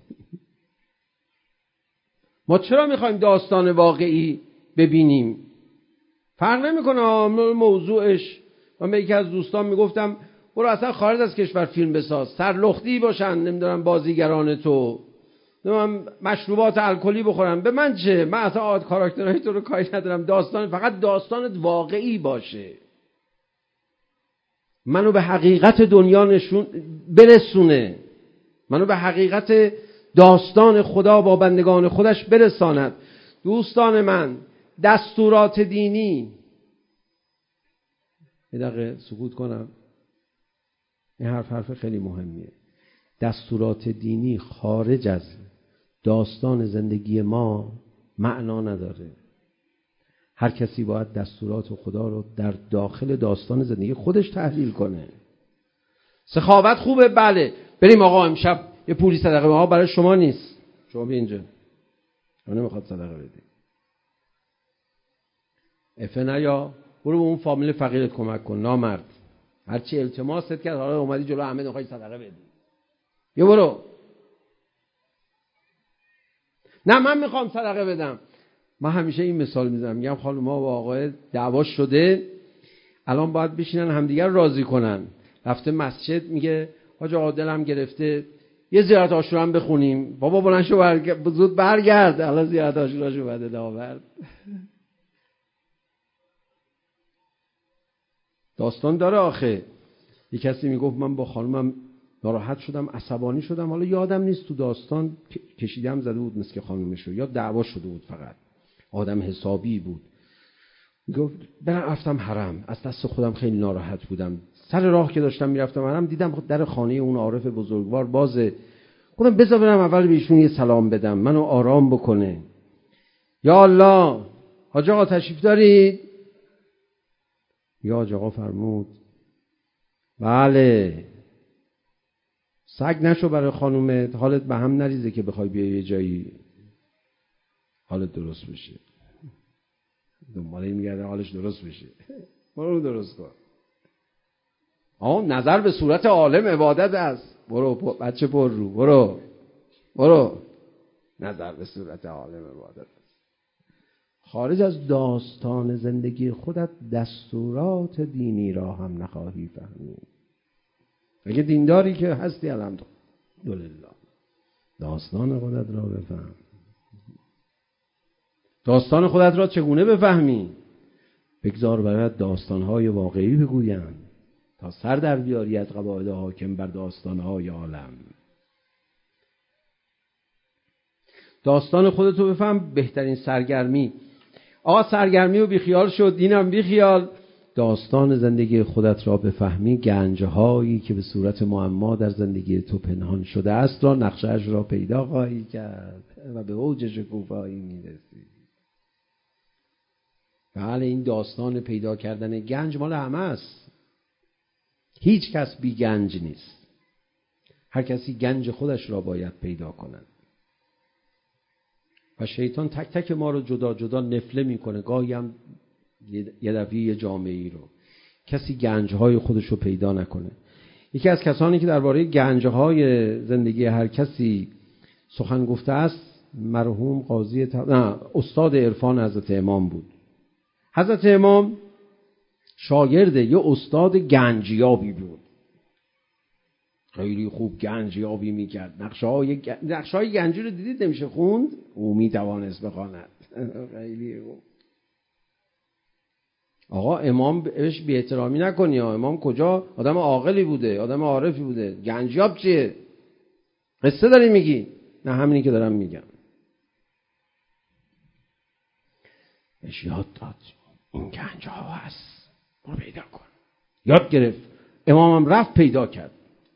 ما چرا میخوایم داستان واقعی ببینیم؟ فرق نمیکنه موضوعش. من به یکی از دوستان میگفتم برو اصلا خارج از کشور فیلم بساز، سرلختی باشن، نمیدونم بازیگران تو، نمیدونم مشروبات الکلی بخورن، به من چه؟ من اصلا آد کاراکترهای تو رو کاری ندارم. داستان فقط داستانت واقعی باشه. منو به حقیقت دنیا نشون برسونه، منو به حقیقت داستان خدا با بندگان خودش برساند. دوستان من، دستورات دینی، یه دقیقه سکوت کنم، این حرف حرف خیلی مهمیه. دستورات دینی خارج از داستان زندگی ما معنا نداره. هر کسی باید دستورات خدا رو در داخل داستان زندگی خودش تحلیل کنه. سخاوت خوبه، بله، بریم آقا امشب یه پولی صدقه، آقا برای شما نیست، شما بیا اینجا، شما نمیخواد صدقه بدی، افه نیا، برو به اون فامیل فقیرت کمک کن، نامرد، هرچی التماست کرد حالا اومدی جلو همه نخوای صدقه بدی، یه برو. نه من میخوام صدقه بدم. من همیشه این مثال میزنم، میگم خانوما و آقای دعوا شده، الان باید بشینن همدیگر راضی کنن. رفته مسجد، میگه حاج آقا دلم گرفته یه زیارت عاشورا هم بخونیم. بابا بلند شو برگ... زود برگرد، الان زیارت عاشوراشو بده داورد. داستان داره آخه. یه کسی میگفت من با خانومم ناراحت شدم، عصبانی شدم، حالا یادم نیست تو داستان کشیدم زده بود مثل خانومشو، یا دعوا شده بود، فقط آدم حسابی بود. گفت برم رفتم حرم، از دست خودم خیلی ناراحت بودم، سر راه که داشتم میرفتم حرم دیدم در خانه اون عارف بزرگوار بازه، گفتم بذار برم اول بهشون یه سلام بدم منو آرام بکنه. یا الله، حاج آقا تشریف دارید؟ یا حاج آقا فرمود بله. سگ نشو برای خانومت، حالت به هم نریزه که بخوای بیای یه جایی حالت درست بشه. دنبال این میگرده حالش درست بشه. برو درست کن. آه نظر به صورت عالم عبادت است. برو بچه پر رو، برو برو نظر به صورت عالم عبادت است. خارج از داستان زندگی خودت دستورات دینی را هم نخواهی فهمید. اگه دینداری که هستی الحمدلله، داستان خودت را بفهم. داستان خودت را چگونه بفهمی؟ بگذار برایت داستانهای واقعی بگویم تا سر در بیاری از قواعد حاکم بر داستانهای عالم. داستان خودتو بفهم، بهترین سرگرمی. آقا سرگرمی و بیخیال شد، دینم بیخیال. داستان زندگی خودت را بفهمی، گنجهایی که به صورت معما در زندگی تو پنهان شده است را نقشه‌اش را پیدا خواهی کرد و به اوج شکوفایی میرسی. بله، این داستان پیدا کردن گنج مال همه است. هیچ کس بی گنج نیست. هر کسی گنج خودش را باید پیدا کند. و شیطان تک تک ما رو جدا جدا نفله میکنه، گاهی هم یه دفعه یه جامعه‌ای رو. کسی گنجهای خودش رو پیدا نکنه. یکی از کسانی که درباره گنجهای زندگی هر کسی سخن گفته است مرحوم قاضی ت... نه استاد عرفان حضرت امام بود. حضرت امام شاگرد یه استاد گنجیابی بود، خیلی خوب گنجیابی میکرد. نقشه‌های گنج... نقشه‌های گنجی رو دیدید نمیشه خوند، او میتوانست بخواند. خیلی خوب. آقا امام بهش بی احترامی نکنی. امام کجا آدم عاقلی بوده، آدم عارفی بوده. گنجیاب چیه؟ قصه داری میگی؟ نه همینی که دارم میگم. بهش یاد داد این گنج ها هست، برو پیدا کن. یاد گرفت. امامم رفت پیدا کرد.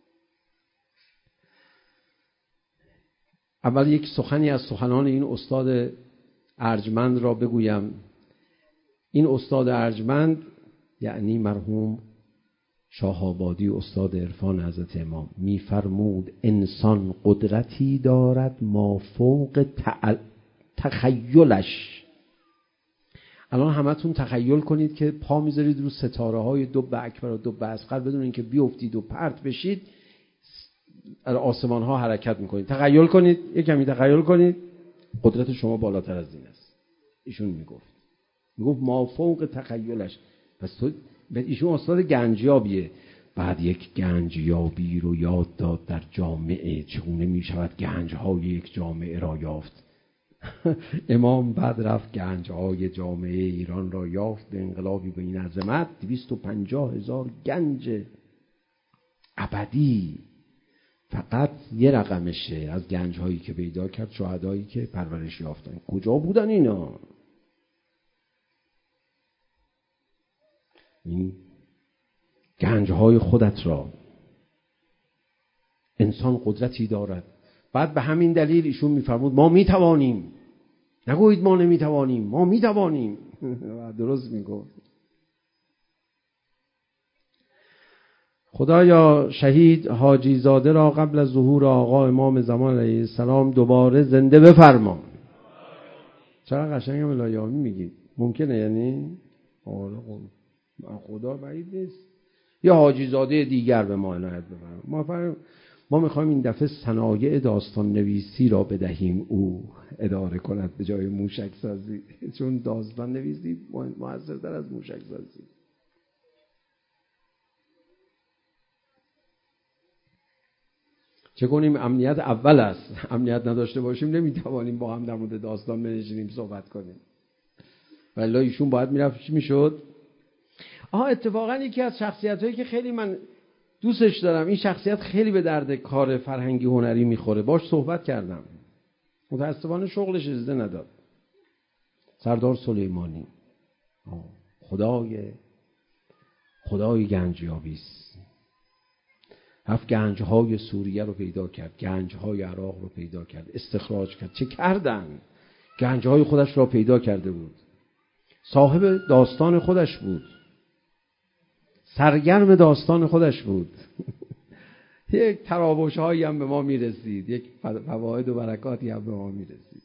اول یک سخنی از سخنان این استاد ارجمند را بگویم. این استاد ارجمند یعنی مرحوم شاه‌آبادی استاد عرفان حضرت امام می‌فرمود انسان قدرتی دارد مافوق تخیلش. الان همتون تخیل کنید که پا میذارید رو ستاره های دب اکبر و دب اصغر بدون اینکه بیافتید و پرت بشید آسمان ها حرکت میکنید. تخیل کنید، یک کمی تخیل کنید، قدرت شما بالاتر از این است. ایشون میگفت میگفت مافوق تخیلش. پس تو ایشون استاد گنجیابیه. بعد یک گنجیابی رو یاد داد در جامعه، چگونه میشود گنجهای یک جامعه را یافت. امام بعد رفت گنجهای جامعه ایران را یافت. به انقلابی به این عظمت دویست و پنجاه هزار گنج ابدی. فقط یه رقمشه از گنج‌هایی که پیدا کرد، شهدایی که پرورش یافتن. کجا بودن اینا؟ این گنج‌های خودت را. انسان قدرتی دارد. بعد به همین دلیل ایشون میفرمود ما میتوانیم. نگویید ما نمیتوانیم، ما میتوانیم. درست میگفت. خدایا شهید حاجی زاده را قبل از ظهور آقا امام زمان علیه السلام دوباره زنده بفرما. چرا قشنگ هم الهیامی میگید؟ ممکنه یعنی؟ آره خدا بعید نیست. یا حاجی زاده دیگر به ما عنایت بفرما. ما فرم ما میخوایم این دفعه صنایع داستان نویسی را بدهیم او اداره کند به جای موشک سازی، چون داستان نویسی موثرتر از موشک سازی. چه کنیم؟ امنیت اول است. امنیت نداشته باشیم نمیتوانیم با هم در مورد داستان بنشینیم صحبت کنیم. ولی ایشون باید میرفت چی میشد؟ آها اتفاقا یکی از شخصیتایی که خیلی من دوستش دارم، این شخصیت خیلی به درد کار فرهنگی هنری میخوره، باش صحبت کردم، متاسفانه شغلش اجازه نداد. سردار سلیمانی خدای خدای گنجیابی است. رفت گنج‌های سوریه رو پیدا کرد، گنج‌های عراق رو پیدا کرد، استخراج کرد. چه کردن؟ گنج‌های خودش را پیدا کرده بود، صاحب داستان خودش بود، سرگرم داستان خودش بود. یک تراوش‌هایی هم به ما میرسید، یک فواید و برکاتی هم به ما میرسید.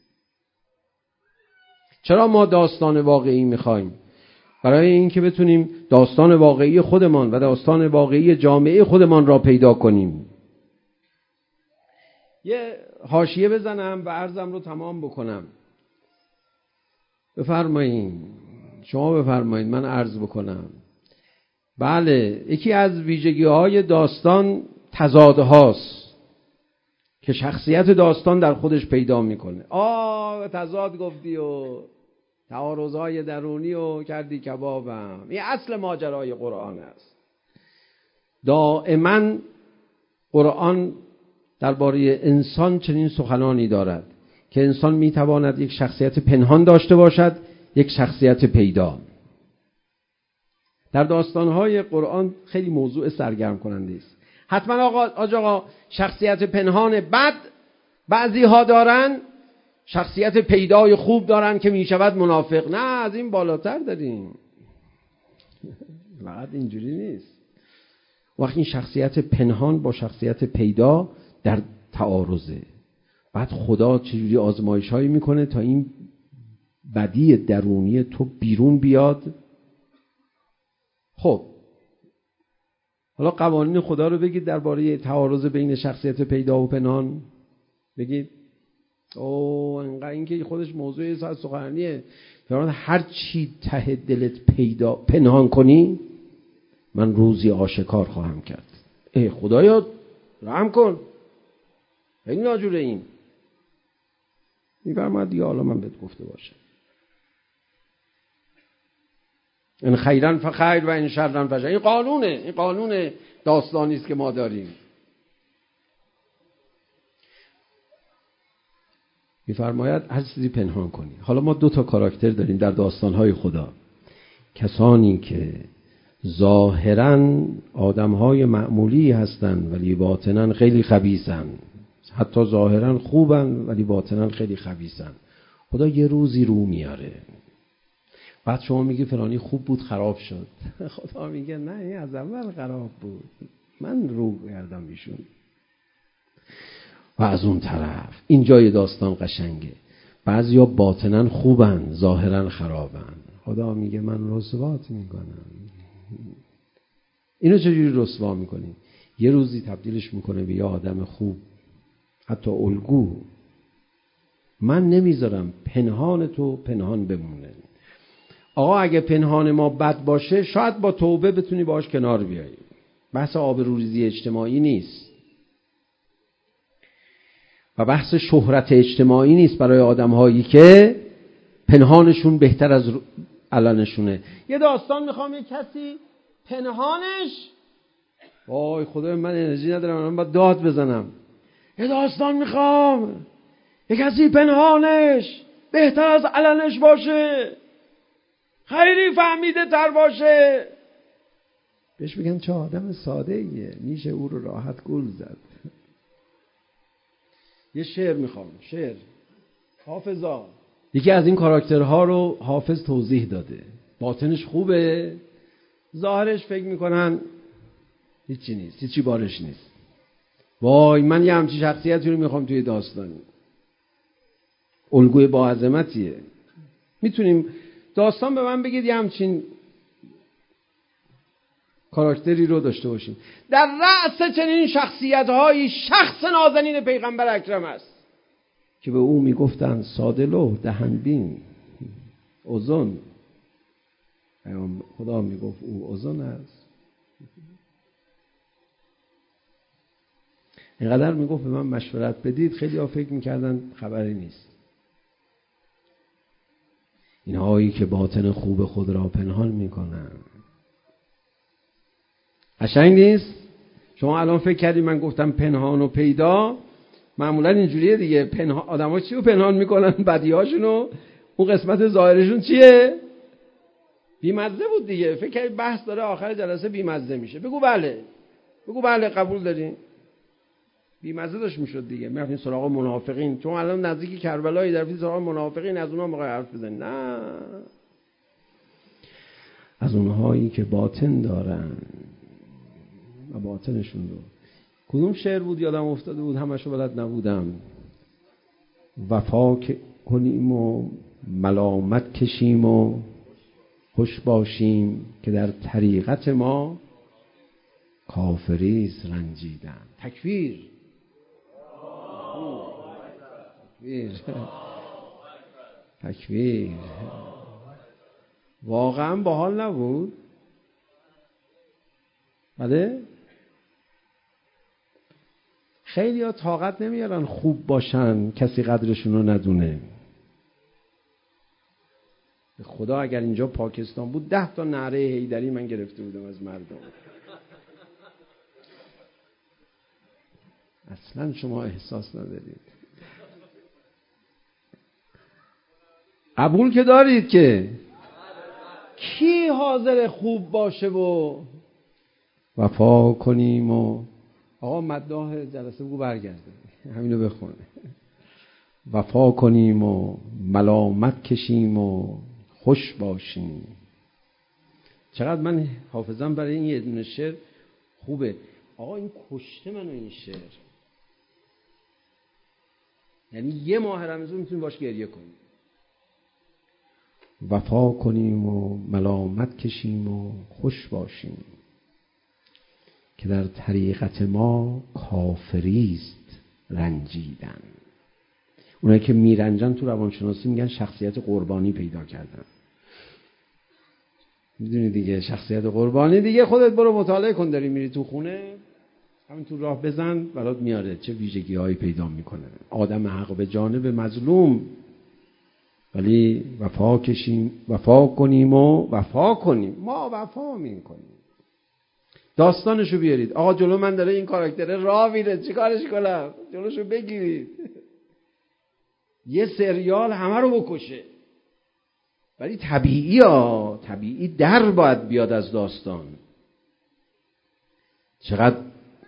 چرا ما داستان واقعی میخوایم؟ برای اینکه بتونیم داستان واقعی خودمان و داستان واقعی جامعه خودمان را پیدا کنیم. یه حاشیه بزنم و عرضم رو تمام بکنم. بفرمایید، شما بفرمایید من عرض بکنم. بله، یکی از ویژگی‌های داستان تضادهاست که شخصیت داستان در خودش پیدا میکنه. آه تضاد گفتی و تعارضهای درونی و کردی کبابم. این اصل ماجرای قرآن است. دائما قرآن درباره انسان چنین سخنانی دارد که انسان میتواند یک شخصیت پنهان داشته باشد، یک شخصیت پیدا. در داستانهای قرآن خیلی موضوع سرگرم کننده است. حتما آقا آج آقا شخصیت پنهان بد بعضی ها دارن، شخصیت پیدای خوب دارن که میشود منافق. نه، از این بالاتر داریم. فقط اینجوری نیست. وقتی این شخصیت پنهان با شخصیت پیدا در تعارضه، بعد خدا چجوری آزمایش هایی میکنه تا این بدی درونی تو بیرون بیاد. خب حالا قوانین خدا رو بگید درباره تعارض بین شخصیت پیدا و پنهان. بگید اوه انقدر این که خودش موضوع ساعت سخنرانیه. فرمان هر چی ته دلت پیدا پنهان کنی من روزی آشکار خواهم کرد. ای خدایا رحم کن، این ناجوره این میفرماد دیگه. حالا من بهت گفته باشم این خیرن فخیر و این شرن فشر. این قانونه، این قانون داستانی است که ما داریم. میفرماید هر چیزی پنهان کنی. حالا ما دو تا کاراکتر داریم در داستان‌های خدا. کسانی که ظاهراً آدم‌های معمولی هستند ولی باطناً خیلی خبیثن. حتی ظاهراً خوبن ولی باطناً خیلی خبیثن. خدا یه روزی رو میاره. بعد شما میگی فلانی خوب بود خراب شد. خدا میگه نه، این از اول خراب بود، من رو کردم ایشون. و از اون طرف این جای داستان قشنگه. بعضیا باطناً خوبن ظاهراً خرابن. خدا میگه من رسوات میکنم. اینو چجوری رسوا میکنی؟ یه روزی تبدیلش میکنه به یه آدم خوب، حتی الگو. من نمیذارم پنهان تو پنهان بمونه. آقا اگه پنهان ما بد باشه شاید با توبه بتونی باش کنار بیایی. بحث آبروریزی اجتماعی نیست و بحث شهرت اجتماعی نیست برای آدم‌هایی که پنهانشون بهتر از علنشونه. یه داستان میخوام، یه کسی پنهانش وای خدای من انرژی ندارم، من باید داد بزنم. یه داستان میخوام، یه کسی پنهانش بهتر از علنش باشه، خیلی فهمیده تر باشه. بهش میگن چه آدم ساده ایه، میشه او رو راحت گول زد. یه شعر میخوام، شعر حافظا. یکی از این کاراکترها رو حافظ توضیح داده، باطنش خوبه، ظاهرش فکر میکنن هیچی نیست، هیچی بارش نیست. وای من یه همچین شخصیتی رو میخوام توی داستانی. الگوی با عظمتیه. میتونیم داستان به من بگید یه همچین کاراکتری رو داشته باشیم. در رأس چنین شخصیت‌هایی شخص نازنین پیغمبر اکرم است که به او میگفتن سادلو، دهنبین، اوزون. خدا میگفت او اوزون است. اینقدر میگفت به من مشورت بدید، خیلی ها فکر میکردن خبری نیست. اینهایی که باطن خوب خود را پنهان میکنن. قشنگ نیست؟ شما الان فکر کردید من گفتم پنهان و پیدا، معمولا اینجوریه دیگه. پنهان آدم‌ها چی رو پنهان میکنن؟ بدیهاشونو. اون قسمت ظاهرشون چیه؟ بیمزه بود دیگه. فکر کردید بحث داره آخر جلسه بیمزه میشه. بگو بله، بگو بله قبول دارین. بیمزه داشت میشد دیگه. میرفتین سراغ منافقین، چون الان نزدیک کربلایی، در رفتین سراغ منافقین، از اونها موقع حرف بزنید. نه، از اونهایی که باطن دارن و باطنشون رو. کدوم شعر بود یادم افتاده بود، همشو بلد نبودم. وفا کنیم و ملامت کشیم و خوش باشیم که در طریقت ما کافریست رنجیدن. تکفیر تکفیر تکفیر واقعا باحال نبود؟ بله؟ خیلی ها طاقت نمیارن خوب باشن کسی قدرشون رو ندونه. به خدا اگر اینجا پاکستان بود ده تا نعره حیدری من گرفته بودم از مردم. اصلا شما احساس ندارید. قبول که دارید که کی حاضر خوب باشه و وفا کنیم و آقا مداح جلسه بگو برگرده همینو بخونه. وفا کنیم و ملامت کشیم و خوش باشیم. چقدر من حافظم برای این یه دونه شعر خوبه. آقا این کشته منو این شعر. یعنی یه ماه رمضان میتونیم باش گریه کنیم. وفا کنیم و ملامت کشیم و خوش باشیم که در طریقت ما کافریست رنجیدن. اونایی که میرنجن تو روانشناسی میگن شخصیت قربانی پیدا کردن. میدونی دیگه شخصیت قربانی دیگه. خودت برو مطالعه کن، داری میری تو خونه همین تو راه بزن برات میاره چه ویژگی هایی پیدا میکنه. آدم حق به جانب مظلوم، ولی وفا کشیم، وفا کنیم و وفا کنیم. ما وفا میکنیم. داستانشو بیارید. آقا جلو من داره این کاراکتر راه میره، چی کارش کنم؟ جلوشو بگیرید. یه سریال همه رو بکشه، ولی طبیعی ها طبیعی در باید بیاد از داستان. چقدر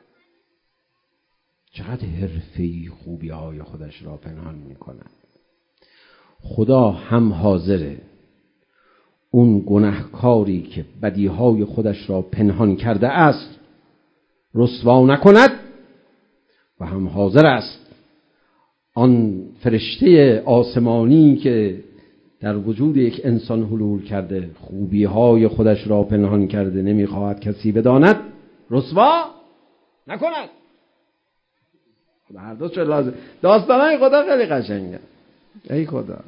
چقدر حرفه‌ای خوبی های خودش را پنهان میکنن. خدا هم حاضره اون گناهکاری که بدیهای خودش را پنهان کرده است رسوا نکند و هم حاضر است آن فرشته آسمانی که در وجود یک انسان حلول کرده خوبی‌های خودش را پنهان کرده نمی‌خواهد کسی بداند رسوا نکند. خدا هر دو چه لازم. داستانای خدا خیلی قشنگه. ای خدا.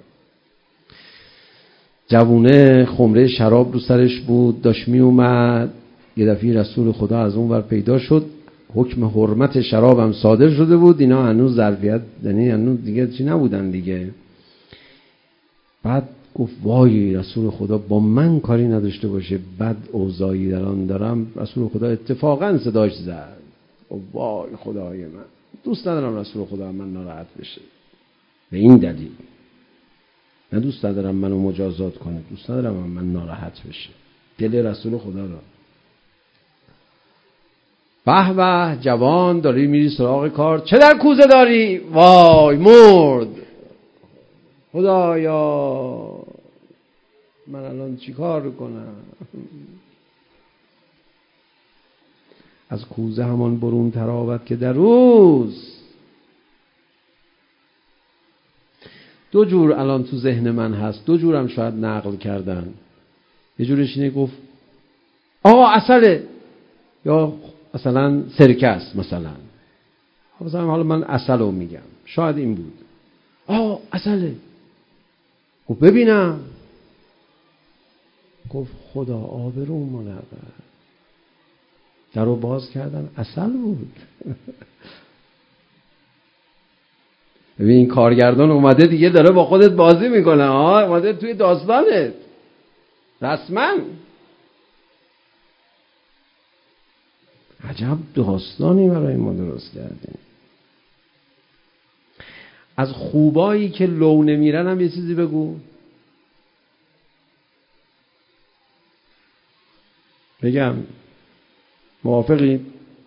جوونه خمره شراب رو سرش بود، داشت می اومد، یه دفعه رسول خدا از اون ور پیدا شد. حکم حرمت شراب هم صادر شده بود. اینا هنوز ظرفیت، یعنی هنوز دیگه چی نبودن دیگه. بعد گفت وای رسول خدا با من کاری نداشته باشه، بد اوضاعی در آن دارم. رسول خدا اتفاقا صداش زد، وای خدای من دوست ندارم رسول خدا من ناراحت بشه. به این دلیل نه دوست ندارم منو مجازات کنه، دوست ندارم من ناراحت بشه. دل رسول خدا را به به جوان داری میری سراغ کار، چه در کوزه داری؟ وای مرد. خدایا من الان چی کار کنم؟ از کوزه همان برون تراود که در اوست. دو جور الان تو ذهن من هست، دو جورم شاید نقل کردن. یه جورش اینه گفت آقا عسله، یا مثلا سرکه است مثلا. مثلا حالا من عسل رو میگم، شاید این بود. آقا عسله. گفت ببینم. گفت خدا آبروم منور. در رو باز کردن، عسل بود. ببین این کارگردان اومده دیگه داره با خودت بازی میکنه ها، اومده توی داستانت رسما. عجب داستانی برای ما درست کردیم. از خوبایی که لو نمیرن هم یه چیزی بگو. بگم موافقی؟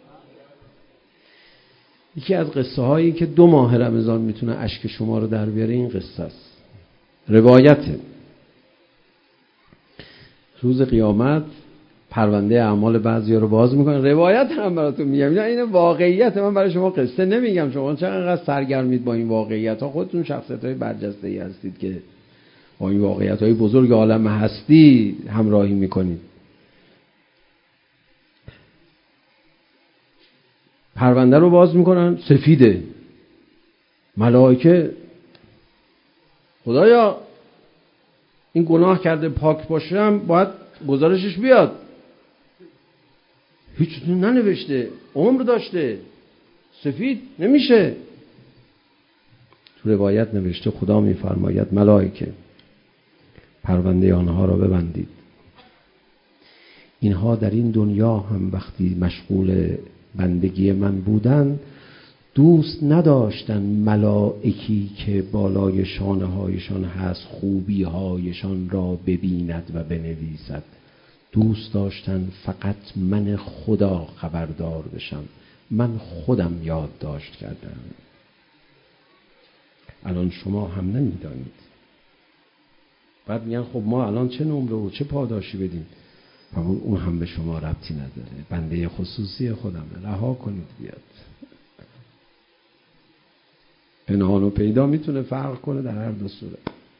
یکی از قصه هایی که دو ماه رمضان میتونه اشک شما رو در بیاره این قصه است. روایته. روز قیامت پرونده اعمال بعضیا رو باز میکنه. روایت هم براتون میگم، این واقعیت، من برای شما قصه نمیگم. شما چقدر سرگرمید با این واقعیت ها، خودتون شخصیت های برجسته ای هستید که با این واقعیت های بزرگ عالم هستی همراهی میکنید. پرونده رو باز میکنن، سفیده. ملائکه خدایا این گناه کرده، پاک باشم باید گزارشش بیاد. هیچ چیزی ننوشته، عمر داشته، سفید نمیشه. تو روایت نوشته خدا میفرماید ملائکه پرونده آنها را ببندید. اینها در این دنیا هم وقتی مشغول بندگی من بودن دوست نداشتن ملائکی که بالای شانه هایشان هست خوبی هایشان را ببیند و بنویسد. دوست داشتن فقط من خدا خبردار بشم، من خودم یادداشت کردم. الان شما هم نمیدانید. بعد میگن خب ما الان چه نمره و چه پاداشی بدیم؟ اون هم به شما ربطی نداره، بنده خصوصی خودمه، رها کنید بیاد. پنهان و پیدا میتونه فرق کنه در هر دو صورت.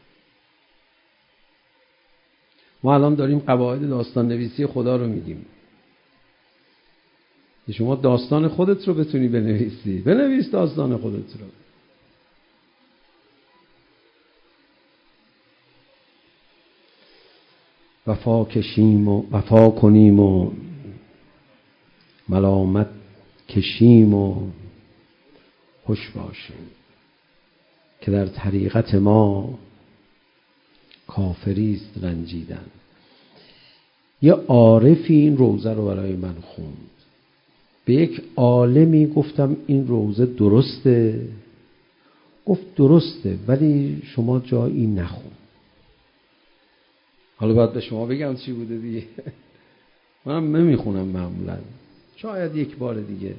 ما الان داریم قواعد داستان نویسی خدا رو میگیم. شما داستان خودت رو بتونی بنویسی، بنویس داستان خودت رو. وفا کشیم و وفا کنیم و ملامت کشیم و خوش باشیم که در طریقت ما کافری است رنجیدن. یه عارفی این روزه رو برای من خوند. به یک عالمی گفتم این روزه درسته؟ گفت درسته ولی شما جایی نخون. حالا باید به شما بگم چی بوده دیگه. منم نمیخونم معمولا، شاید یک بار دیگه.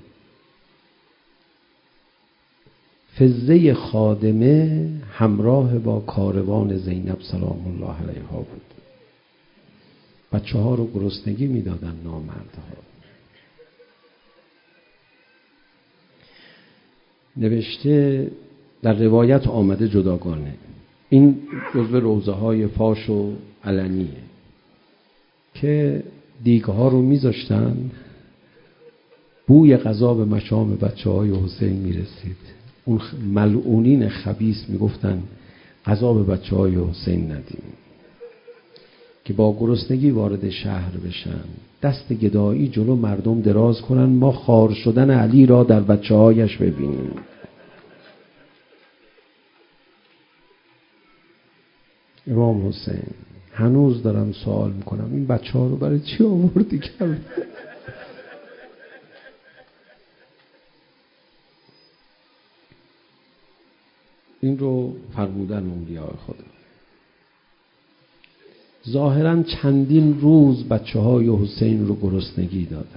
فزه خادمه همراه با کاروان زینب سلام الله علیها بود. بچه ها رو گرسنگی میدادن نامردها. نوشته در روایت آمده جداگانه، این جزو روزه های فاش و علنیه که دیگه ها رو میذاشتن بوی غذا به مشام بچه های حسین میرسید. اون ملعونین خبیث میگفتن غذا به بچه های حسین ندیم که با گرسنگی وارد شهر بشن، دست گدایی جلو مردم دراز کنن، ما خار شدن علی را در بچه هایش ببینیم. امام حسین هنوز دارم سوال میکنم این بچه ها رو برای چی آوردی کرد؟ این رو فرمودن اولیاء خدا. ظاهراً چندین روز بچه های حسین رو گرسنگی دادن.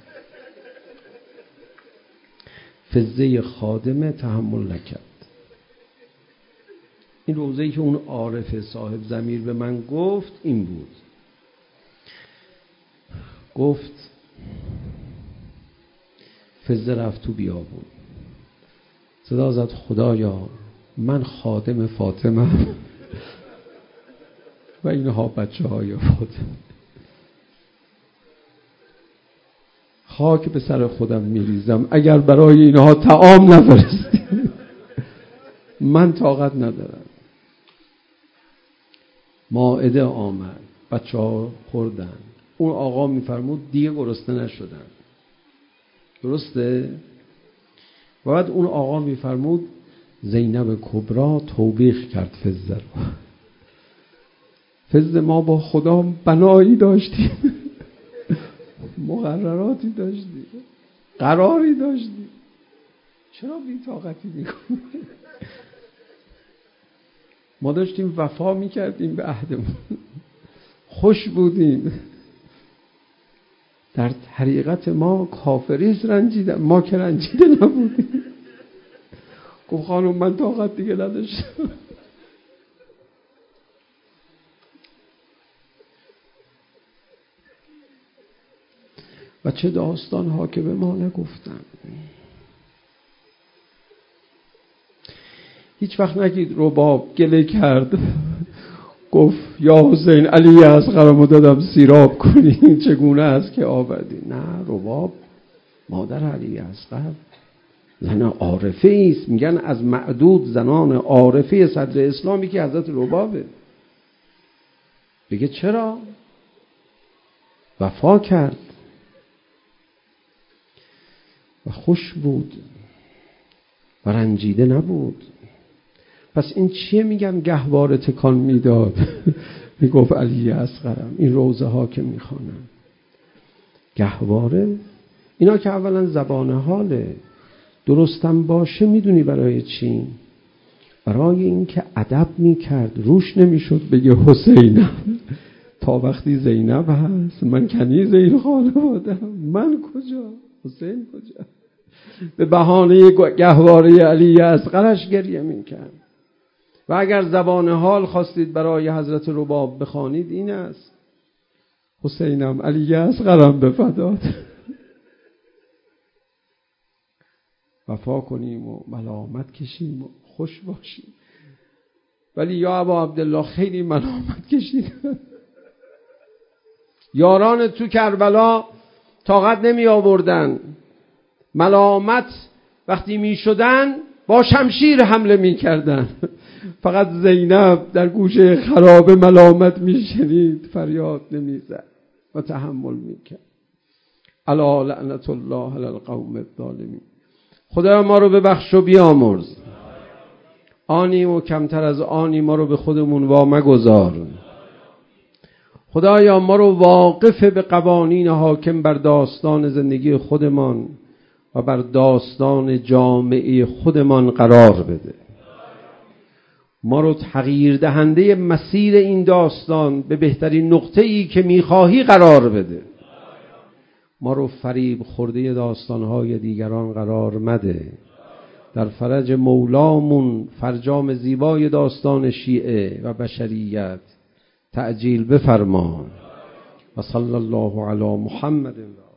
فزه خادمه تحمل نکرد. این روزه‌ای که اون عارف صاحب ضمیر به من گفت این بود. گفت فزه رفت تو بیابون، صدا زد خدایا من خادم فاطمه و اینها بچه های فاطمه، خاک به سر خودم میریزم اگر برای اینها طعام نفرستی. من طاقت ندارم. مائده آمد، بچه ها خوردن. اون آقا میفرمود دیگه گرسنه نشدن. درسته؟ و بعد اون آقا میفرمود زینب کبرا توبیخ کرد فزه رو. فزه ما با خدا بنایی داشتیم، مقرراتی داشتیم، قراری داشتیم، چرا بی‌طاقتی میکنی؟ ما داشتیم وفا میکردیم به عهدمون، خوش بودیم. در حقیقت ما کافریست رنجیدن، ما که رنجیده نبودیم. گفت خانم من طاقت دیگه نداشتم. و چه داستان ها که به ما نگفتن. هیچ وقت نگید رباب گله کرد گفت یا حسین علی اصغرمو دادم سیراب کنی چگونه است که آوردی. نه، رباب مادر علی اصغر زن عارفه است. میگن از معدود زنان عارفه صدر اسلامی که حضرت ربابه. بگه چرا؟ وفا کرد و خوش بود و رنجیده نبود. پس این چیه میگن گهواره تکان میداد؟ میگفت علی اصغرم. این روزه ها که میخوانن گهواره، اینا که اولا زبان حاله. درستم باشه میدونی برای چی؟ برای این که ادب میکرد، روش نمیشد بگه حسینم تا وقتی زینب هست من کنیز این خانواده‌ام، من کجا حسین کجا. به بهانه گهواره علی اصغرش گریه میکرد. و اگر زبان حال خواستید برای حضرت رباب بخوانید این است: حسینم علی اصغرم به فدات. وفا کنیم و ملامت کشیم و خوش باشیم. ولی یا ابا عبدالله خیلی ملامت کشید. یاران تو کربلا طاقت نمی آوردن. ملامت وقتی می شدن با شمشیر حمله می کردن. فقط زینب در گوشه خرابه ملامت می شنید، فریاد نمی زد و تحمل می کرد. الا لعنت الله علی القوم الظالمین. خدا ما رو ببخش و بیامرز. آنی و کمتر از آنی ما رو به خودمون وا مگذار. خدایا ما رو واقف به قوانین حاکم بر داستان زندگی خودمان و بر داستان جامعه خودمان قرار بده. ما رو تغییر دهنده مسیر این داستان به بهترین نقطه‌ای که می‌خواهی قرار بده. ما رو فریب خورده داستان‌های دیگران قرار مده. در فرج مولامون فرجام زیبای داستان شیعه و بشریت تعجیل بفرما. و صلی الله علی محمد.